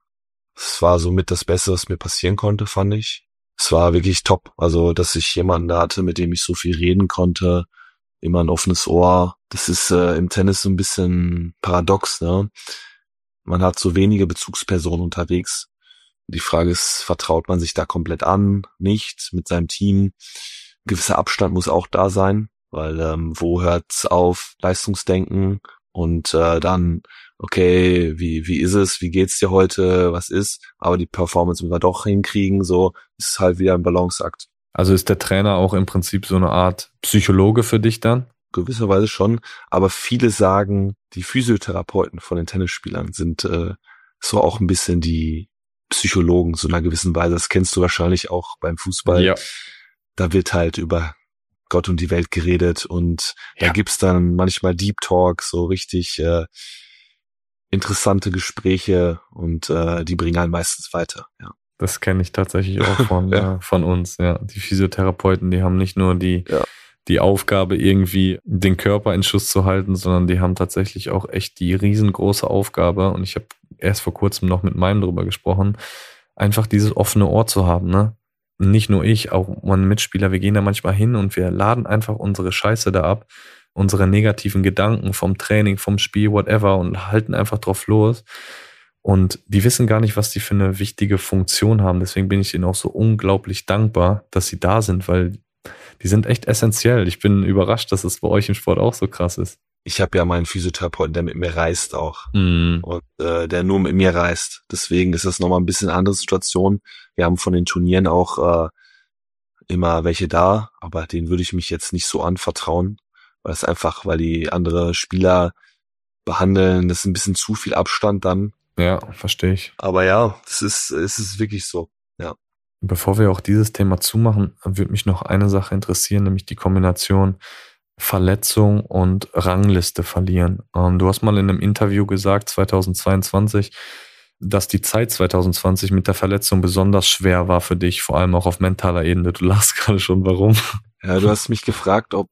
somit das Beste, was mir passieren konnte, fand ich. Es war wirklich top. Also, dass ich jemanden da hatte, mit dem ich so viel reden konnte, immer ein offenes Ohr. Das ist im Tennis so ein bisschen paradox, ne? Man hat so wenige Bezugspersonen unterwegs. Die Frage ist, vertraut man sich da komplett an? Nicht mit seinem Team? Ein gewisser Abstand muss auch da sein, weil wo hört's auf? Leistungsdenken und dann, okay, wie ist es? Wie geht's dir heute? Was ist? Aber die Performance müssen wir doch hinkriegen. So ist halt wieder ein Balanceakt. Also ist der Trainer auch im Prinzip so eine Art Psychologe für dich dann? Gewisserweise schon, aber viele sagen, die Physiotherapeuten von den Tennisspielern sind so auch ein bisschen die Psychologen, so in einer gewissen Weise. Das kennst du wahrscheinlich auch beim Fußball. Ja. Da wird halt über Gott und die Welt geredet und da gibt's dann manchmal Deep Talk, so richtig interessante Gespräche und die bringen einen meistens weiter, ja. Das kenne ich tatsächlich auch von uns, ja. Die Physiotherapeuten, die haben nicht nur die Aufgabe, irgendwie den Körper in Schuss zu halten, sondern die haben tatsächlich auch echt die riesengroße Aufgabe. Und ich habe erst vor kurzem noch mit meinem drüber gesprochen, einfach dieses offene Ohr zu haben, ne? Nicht nur ich, auch meine Mitspieler, wir gehen da manchmal hin und wir laden einfach unsere Scheiße da ab, unsere negativen Gedanken vom Training, vom Spiel, whatever, und halten einfach drauf los. Und die wissen gar nicht, was die für eine wichtige Funktion haben. Deswegen bin ich ihnen auch so unglaublich dankbar, dass sie da sind, weil die sind echt essentiell. Ich bin überrascht, dass es bei euch im Sport auch so krass ist. Ich habe ja meinen Physiotherapeuten, der mit mir reist auch. Und der nur mit mir reist. Deswegen ist das nochmal ein bisschen eine andere Situation. Wir haben von den Turnieren auch immer welche da, aber denen würde ich mich jetzt nicht so anvertrauen, weil die andere Spieler behandeln. Das ist ein bisschen zu viel Abstand dann. Ja, verstehe ich. Aber ja, es ist wirklich so, ja. Bevor wir auch dieses Thema zumachen, würde mich noch eine Sache interessieren, nämlich die Kombination Verletzung und Rangliste verlieren. Du hast mal in einem Interview gesagt, 2022, dass die Zeit 2020 mit der Verletzung besonders schwer war für dich, vor allem auch auf mentaler Ebene. Du lachst gerade schon, warum? Ja, du hast mich gefragt, ob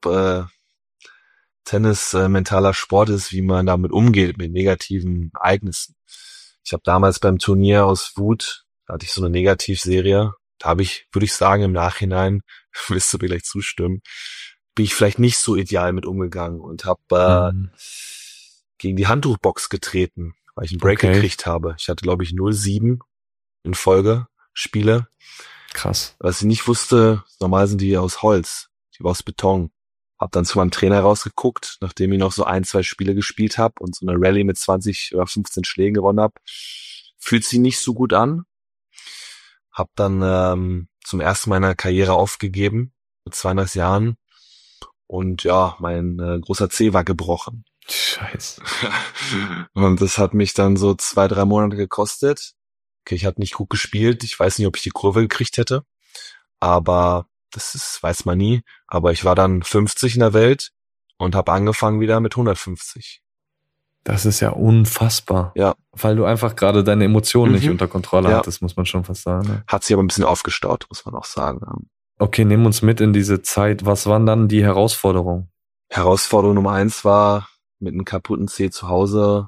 Tennis mentaler Sport ist, wie man damit umgeht, mit negativen Ereignissen. Ich habe damals beim Turnier aus Wut, da hatte ich so eine Negativserie, da habe ich, würde ich sagen, im Nachhinein, wirst du mir gleich zustimmen, bin ich vielleicht nicht so ideal mit umgegangen und habe gegen die Handtuchbox getreten, weil ich einen Break gekriegt habe. Ich hatte, glaube ich, 0-7 in Folge Spiele. Krass. Was ich nicht wusste, normal sind die aus Holz, die war aus Beton. Hab dann zu meinem Trainer rausgeguckt, nachdem ich noch so 1-2 Spiele gespielt habe und so eine Rallye mit 20 oder 15 Schlägen gewonnen habe. Fühlt sich nicht so gut an. Hab dann zum ersten Mal in meiner Karriere aufgegeben, mit 32 Jahren. Und ja, mein großer Zeh war gebrochen. Scheiße. Und das hat mich dann so 2-3 Monate gekostet. Okay, ich hatte nicht gut gespielt. Ich weiß nicht, ob ich die Kurve gekriegt hätte. Aber weiß man nie. Aber ich war dann 50 in der Welt und habe angefangen wieder mit 150. Das ist ja unfassbar. Ja. Weil du einfach gerade deine Emotionen nicht unter Kontrolle hattest, muss man schon fast sagen. Ne? Hat sich aber ein bisschen aufgestaut, muss man auch sagen. Okay, nimm uns mit in diese Zeit. Was waren dann die Herausforderungen? Herausforderung Nummer 1 war, mit einem kaputten Zeh zu Hause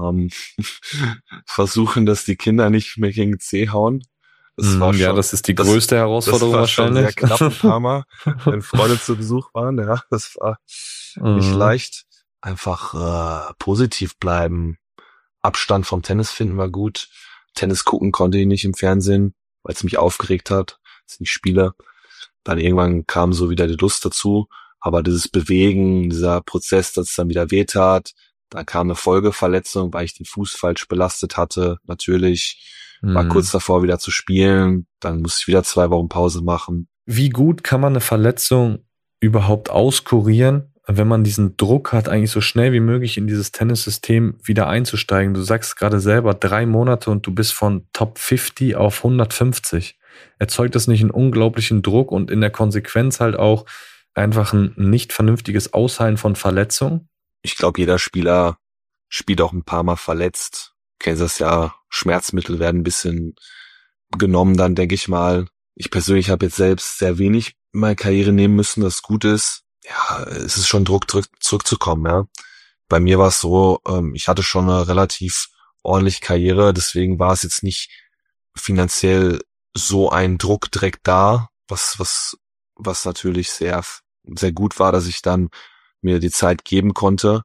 versuchen, dass die Kinder nicht mehr gegen den Zeh hauen. Das war schon, das ist die größte Herausforderung wahrscheinlich. Das war schon sehr knapp ein paar Mal, wenn Freunde zu Besuch waren. Ja, das war nicht leicht. Einfach positiv bleiben. Abstand vom Tennis finden war gut. Tennis gucken konnte ich nicht im Fernsehen, weil es mich aufgeregt hat. Das sind die Spiele. Dann irgendwann kam so wieder die Lust dazu. Aber dieses Bewegen, dieser Prozess, dass es dann wieder wehtat. Dann kam eine Folgeverletzung, weil ich den Fuß falsch belastet hatte. Natürlich war kurz davor wieder zu spielen. Dann musste ich wieder 2 Wochen Pause machen. Wie gut kann man eine Verletzung überhaupt auskurieren, wenn man diesen Druck hat, eigentlich so schnell wie möglich in dieses Tennissystem wieder einzusteigen? Du sagst gerade selber, 3 Monate und du bist von Top 50 auf 150. Erzeugt das nicht einen unglaublichen Druck und in der Konsequenz halt auch einfach ein nicht vernünftiges Ausheilen von Verletzungen? Ich glaube, jeder Spieler spielt auch ein paar Mal verletzt. Kennst das ja, Schmerzmittel werden ein bisschen genommen dann, denke ich mal. Ich persönlich habe jetzt selbst sehr wenig in meine Karriere nehmen müssen, das gut ist. Ja, es ist schon Druck, zurückzukommen, ja. Bei mir war es so, ich hatte schon eine relativ ordentliche Karriere, deswegen war es jetzt nicht finanziell so ein Druck direkt da, was natürlich sehr, sehr gut war, dass ich dann mir die Zeit geben konnte.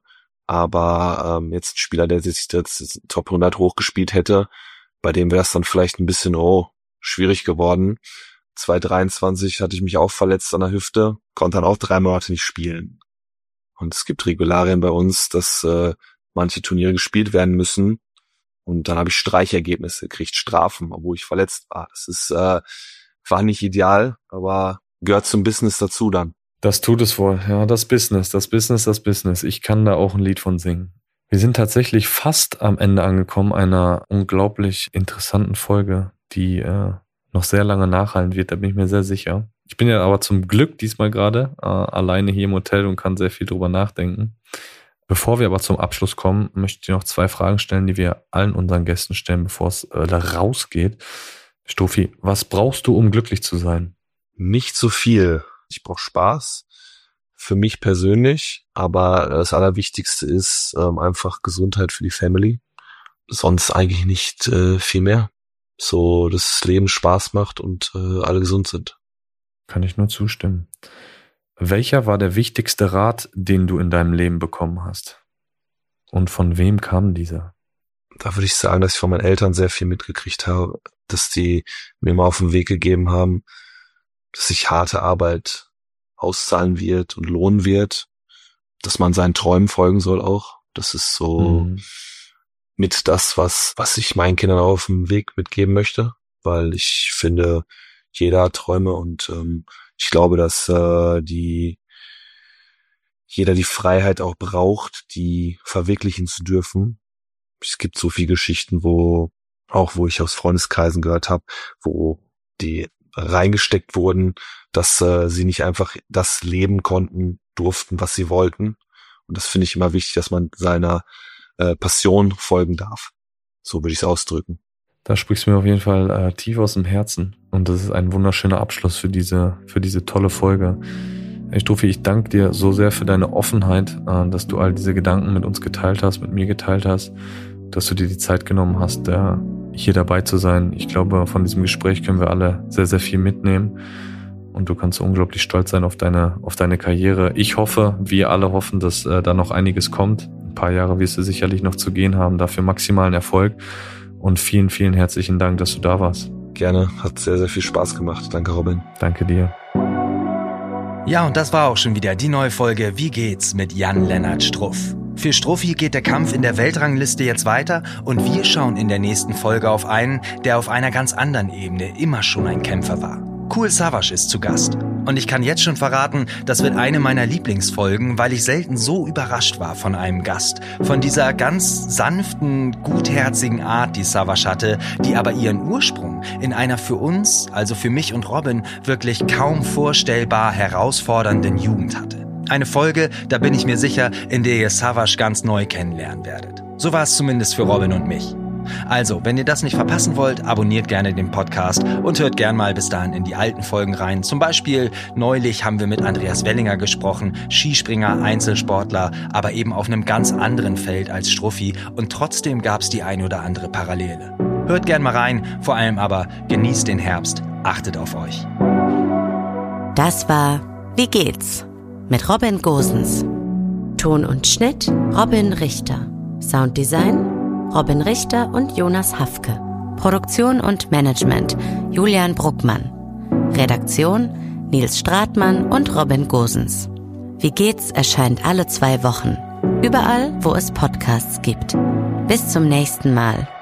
Aber jetzt ein Spieler, der sich jetzt Top 100 hochgespielt hätte, bei dem wäre es dann vielleicht ein bisschen schwierig geworden. 2023 hatte ich mich auch verletzt an der Hüfte, konnte dann auch 3 Monate nicht spielen. Und es gibt Regularien bei uns, dass manche Turniere gespielt werden müssen. Und dann habe ich Streichergebnisse gekriegt, Strafen, obwohl ich verletzt war. Das ist war nicht ideal, aber gehört zum Business dazu dann. Das tut es wohl, ja, das Business. Ich kann da auch ein Lied von singen. Wir sind tatsächlich fast am Ende angekommen einer unglaublich interessanten Folge, die noch sehr lange nachhallen wird, da bin ich mir sehr sicher. Ich bin ja aber zum Glück diesmal gerade alleine hier im Hotel und kann sehr viel drüber nachdenken. Bevor wir aber zum Abschluss kommen, möchte ich noch 2 Fragen stellen, die wir allen unseren Gästen stellen, bevor es da rausgeht. Stoffi, was brauchst du, um glücklich zu sein? Nicht so viel. Ich brauche Spaß für mich persönlich, aber das Allerwichtigste ist einfach Gesundheit für die Family. Sonst eigentlich nicht viel mehr. So, dass das Leben Spaß macht und alle gesund sind. Kann ich nur zustimmen. Welcher war der wichtigste Rat, den du in deinem Leben bekommen hast? Und von wem kam dieser? Da würde ich sagen, dass ich von meinen Eltern sehr viel mitgekriegt habe, dass die mir mal auf den Weg gegeben haben, dass sich harte Arbeit auszahlen wird und lohnen wird, dass man seinen Träumen folgen soll auch. Das ist so mit das, was ich meinen Kindern auf dem Weg mitgeben möchte, weil ich finde, jeder hat Träume und ich glaube, dass jeder die Freiheit auch braucht, die verwirklichen zu dürfen. Es gibt so viele Geschichten, wo ich aus Freundeskreisen gehört habe, wo die reingesteckt wurden, dass sie nicht einfach das leben durften, was sie wollten. Und das finde ich immer wichtig, dass man seiner Passion folgen darf. So würde ich es ausdrücken. Da sprichst du mir auf jeden Fall tief aus dem Herzen. Und das ist ein wunderschöner Abschluss für diese tolle Folge. Hey Stoffi, ich danke dir so sehr für deine Offenheit, dass du all diese Gedanken mit uns geteilt hast, mit mir geteilt hast, dass du dir die Zeit genommen hast, hier dabei zu sein. Ich glaube, von diesem Gespräch können wir alle sehr, sehr viel mitnehmen. Und du kannst unglaublich stolz sein auf deine Karriere. Ich hoffe, wir alle hoffen, dass da noch einiges kommt. Ein paar Jahre wirst du sicherlich noch zu gehen haben. Dafür maximalen Erfolg. Und vielen, vielen herzlichen Dank, dass du da warst. Gerne, hat sehr, sehr viel Spaß gemacht. Danke, Robin. Danke dir. Ja, und das war auch schon wieder die neue Folge Wie geht's mit Jan-Lennart Struff. Für Struffi geht der Kampf in der Weltrangliste jetzt weiter und wir schauen in der nächsten Folge auf einen, der auf einer ganz anderen Ebene immer schon ein Kämpfer war. Kool Savas ist zu Gast. Und ich kann jetzt schon verraten, das wird eine meiner Lieblingsfolgen, weil ich selten so überrascht war von einem Gast. Von dieser ganz sanften, gutherzigen Art, die Savas hatte, die aber ihren Ursprung in einer für uns, also für mich und Robin, wirklich kaum vorstellbar herausfordernden Jugend hatte. Eine Folge, da bin ich mir sicher, in der ihr Savas ganz neu kennenlernen werdet. So war es zumindest für Robin und mich. Also, wenn ihr das nicht verpassen wollt, abonniert gerne den Podcast und hört gern mal bis dahin in die alten Folgen rein. Zum Beispiel, neulich haben wir mit Andreas Wellinger gesprochen, Skispringer, Einzelsportler, aber eben auf einem ganz anderen Feld als Struffi und trotzdem gab's die ein oder andere Parallele. Hört gern mal rein, vor allem aber genießt den Herbst, achtet auf euch. Das war Wie geht's? Mit Robin Gosens. Ton und Schnitt Robin Richter. Sounddesign Robin Richter und Jonas Hafke. Produktion und Management Julian Bruckmann. Redaktion Nils Stratmann und Robin Gosens. Wie geht's erscheint alle 2 Wochen. Überall, wo es Podcasts gibt. Bis zum nächsten Mal.